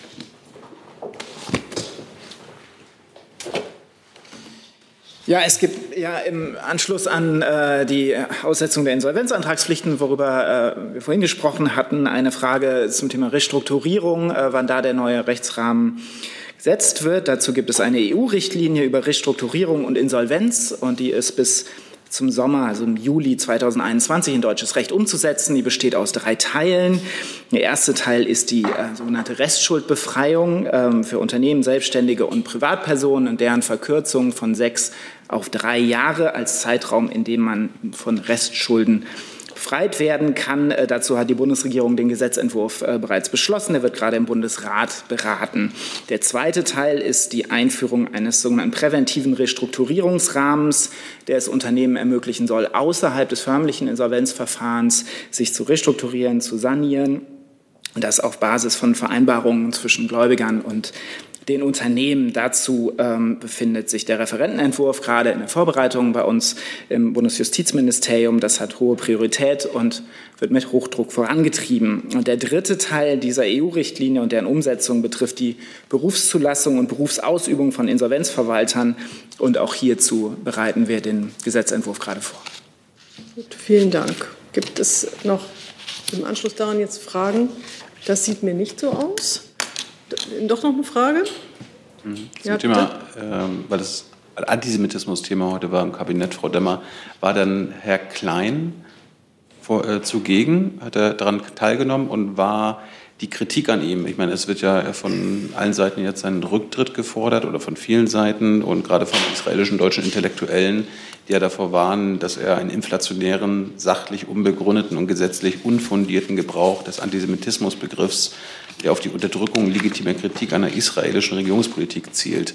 Ja, es gibt ja im Anschluss an die Aussetzung der Insolvenzantragspflichten, worüber wir vorhin gesprochen hatten, eine Frage zum Thema Restrukturierung, wann da der neue Rechtsrahmen gesetzt wird. Dazu gibt es eine EU-Richtlinie über Restrukturierung und Insolvenz und die ist bis zum Sommer, also im Juli 2021, in deutsches Recht umzusetzen. Die besteht aus 3 Teilen. Der erste Teil ist die sogenannte Restschuldbefreiung für Unternehmen, Selbstständige und Privatpersonen und deren Verkürzung von 6 auf 3 Jahre als Zeitraum, in dem man von Restschulden befreit werden kann. Dazu hat die Bundesregierung den Gesetzentwurf bereits beschlossen. Der wird gerade im Bundesrat beraten. Der zweite Teil ist die Einführung eines sogenannten präventiven Restrukturierungsrahmens, der es Unternehmen ermöglichen soll, außerhalb des förmlichen Insolvenzverfahrens sich zu restrukturieren, zu sanieren. Und das auf Basis von Vereinbarungen zwischen Gläubigern und den Unternehmen. Dazu befindet sich der Referentenentwurf gerade in der Vorbereitung bei uns im Bundesjustizministerium. Das hat hohe Priorität und wird mit Hochdruck vorangetrieben. Und der dritte Teil dieser EU-Richtlinie und deren Umsetzung betrifft die Berufszulassung und Berufsausübung von Insolvenzverwaltern. Und auch hierzu bereiten wir den Gesetzentwurf gerade vor. Gut, vielen Dank. Gibt es noch im Anschluss daran jetzt Fragen? Das sieht mir nicht so aus. Doch noch eine Frage? Zum Thema, weil das Antisemitismus-Thema heute war im Kabinett, Frau Demmer, war dann Herr Klein zugegen? Hat er daran teilgenommen und war die Kritik an ihm? Ich meine, es wird ja von allen Seiten jetzt seinen Rücktritt gefordert oder von vielen Seiten und gerade von israelischen deutschen Intellektuellen, die ja davor warnen, dass er einen inflationären, sachlich unbegründeten und gesetzlich unfundierten Gebrauch des Antisemitismusbegriffs, der auf die Unterdrückung legitimer Kritik an der israelischen Regierungspolitik zielt,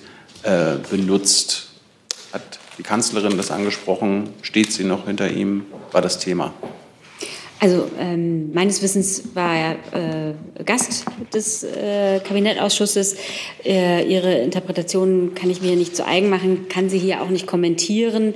benutzt. Hat die Kanzlerin das angesprochen? Steht sie noch hinter ihm? War das Thema? Also meines Wissens war er Gast des Kabinettausschusses. Ihre Interpretation kann ich mir nicht zu eigen machen, kann sie hier auch nicht kommentieren.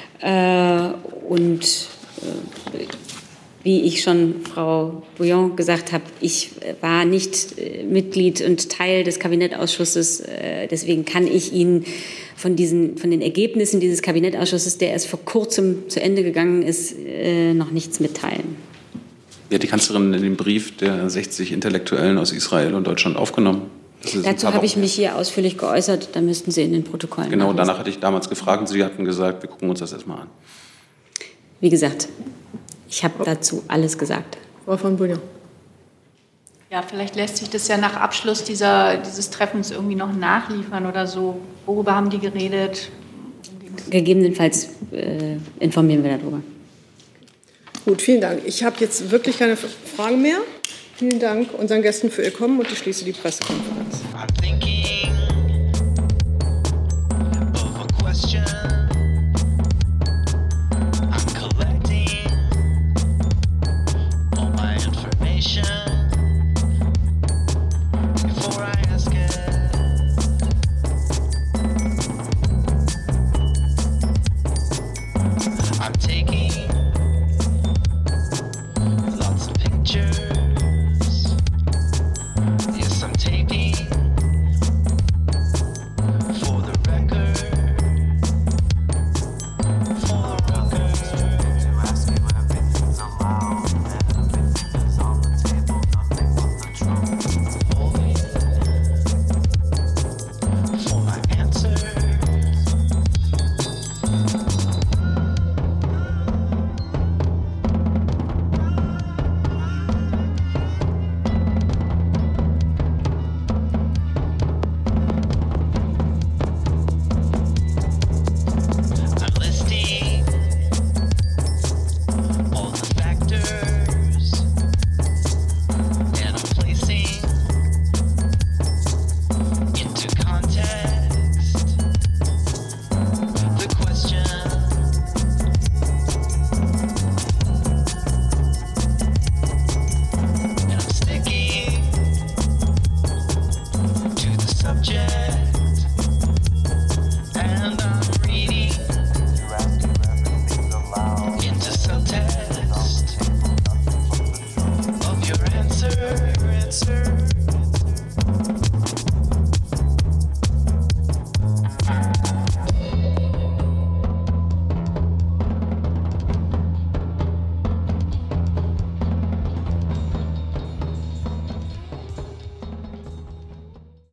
Wie ich schon Frau Bouillon gesagt habe, ich war nicht Mitglied und Teil des Kabinettausschusses. Deswegen kann ich Ihnen von den Ergebnissen dieses Kabinettausschusses, der erst vor kurzem zu Ende gegangen ist, noch nichts mitteilen. Wie hat die Kanzlerin in den Brief der 60 Intellektuellen aus Israel und Deutschland aufgenommen? Dazu habe ich mich hier ausführlich geäußert, da müssten Sie in den Protokollen Genau, nachlesen. danach hatte ich damals gefragt und Sie hatten gesagt, wir gucken uns das erstmal an. Wie gesagt, ich habe dazu alles gesagt. Frau von Bouillon. Ja, vielleicht lässt sich das ja nach Abschluss dieses Treffens irgendwie noch nachliefern oder so. Worüber haben die geredet? Gegebenenfalls informieren wir darüber. Gut, vielen Dank. Ich habe jetzt wirklich keine Fragen mehr. Vielen Dank unseren Gästen für ihr Kommen und ich schließe die Pressekonferenz. I'm taking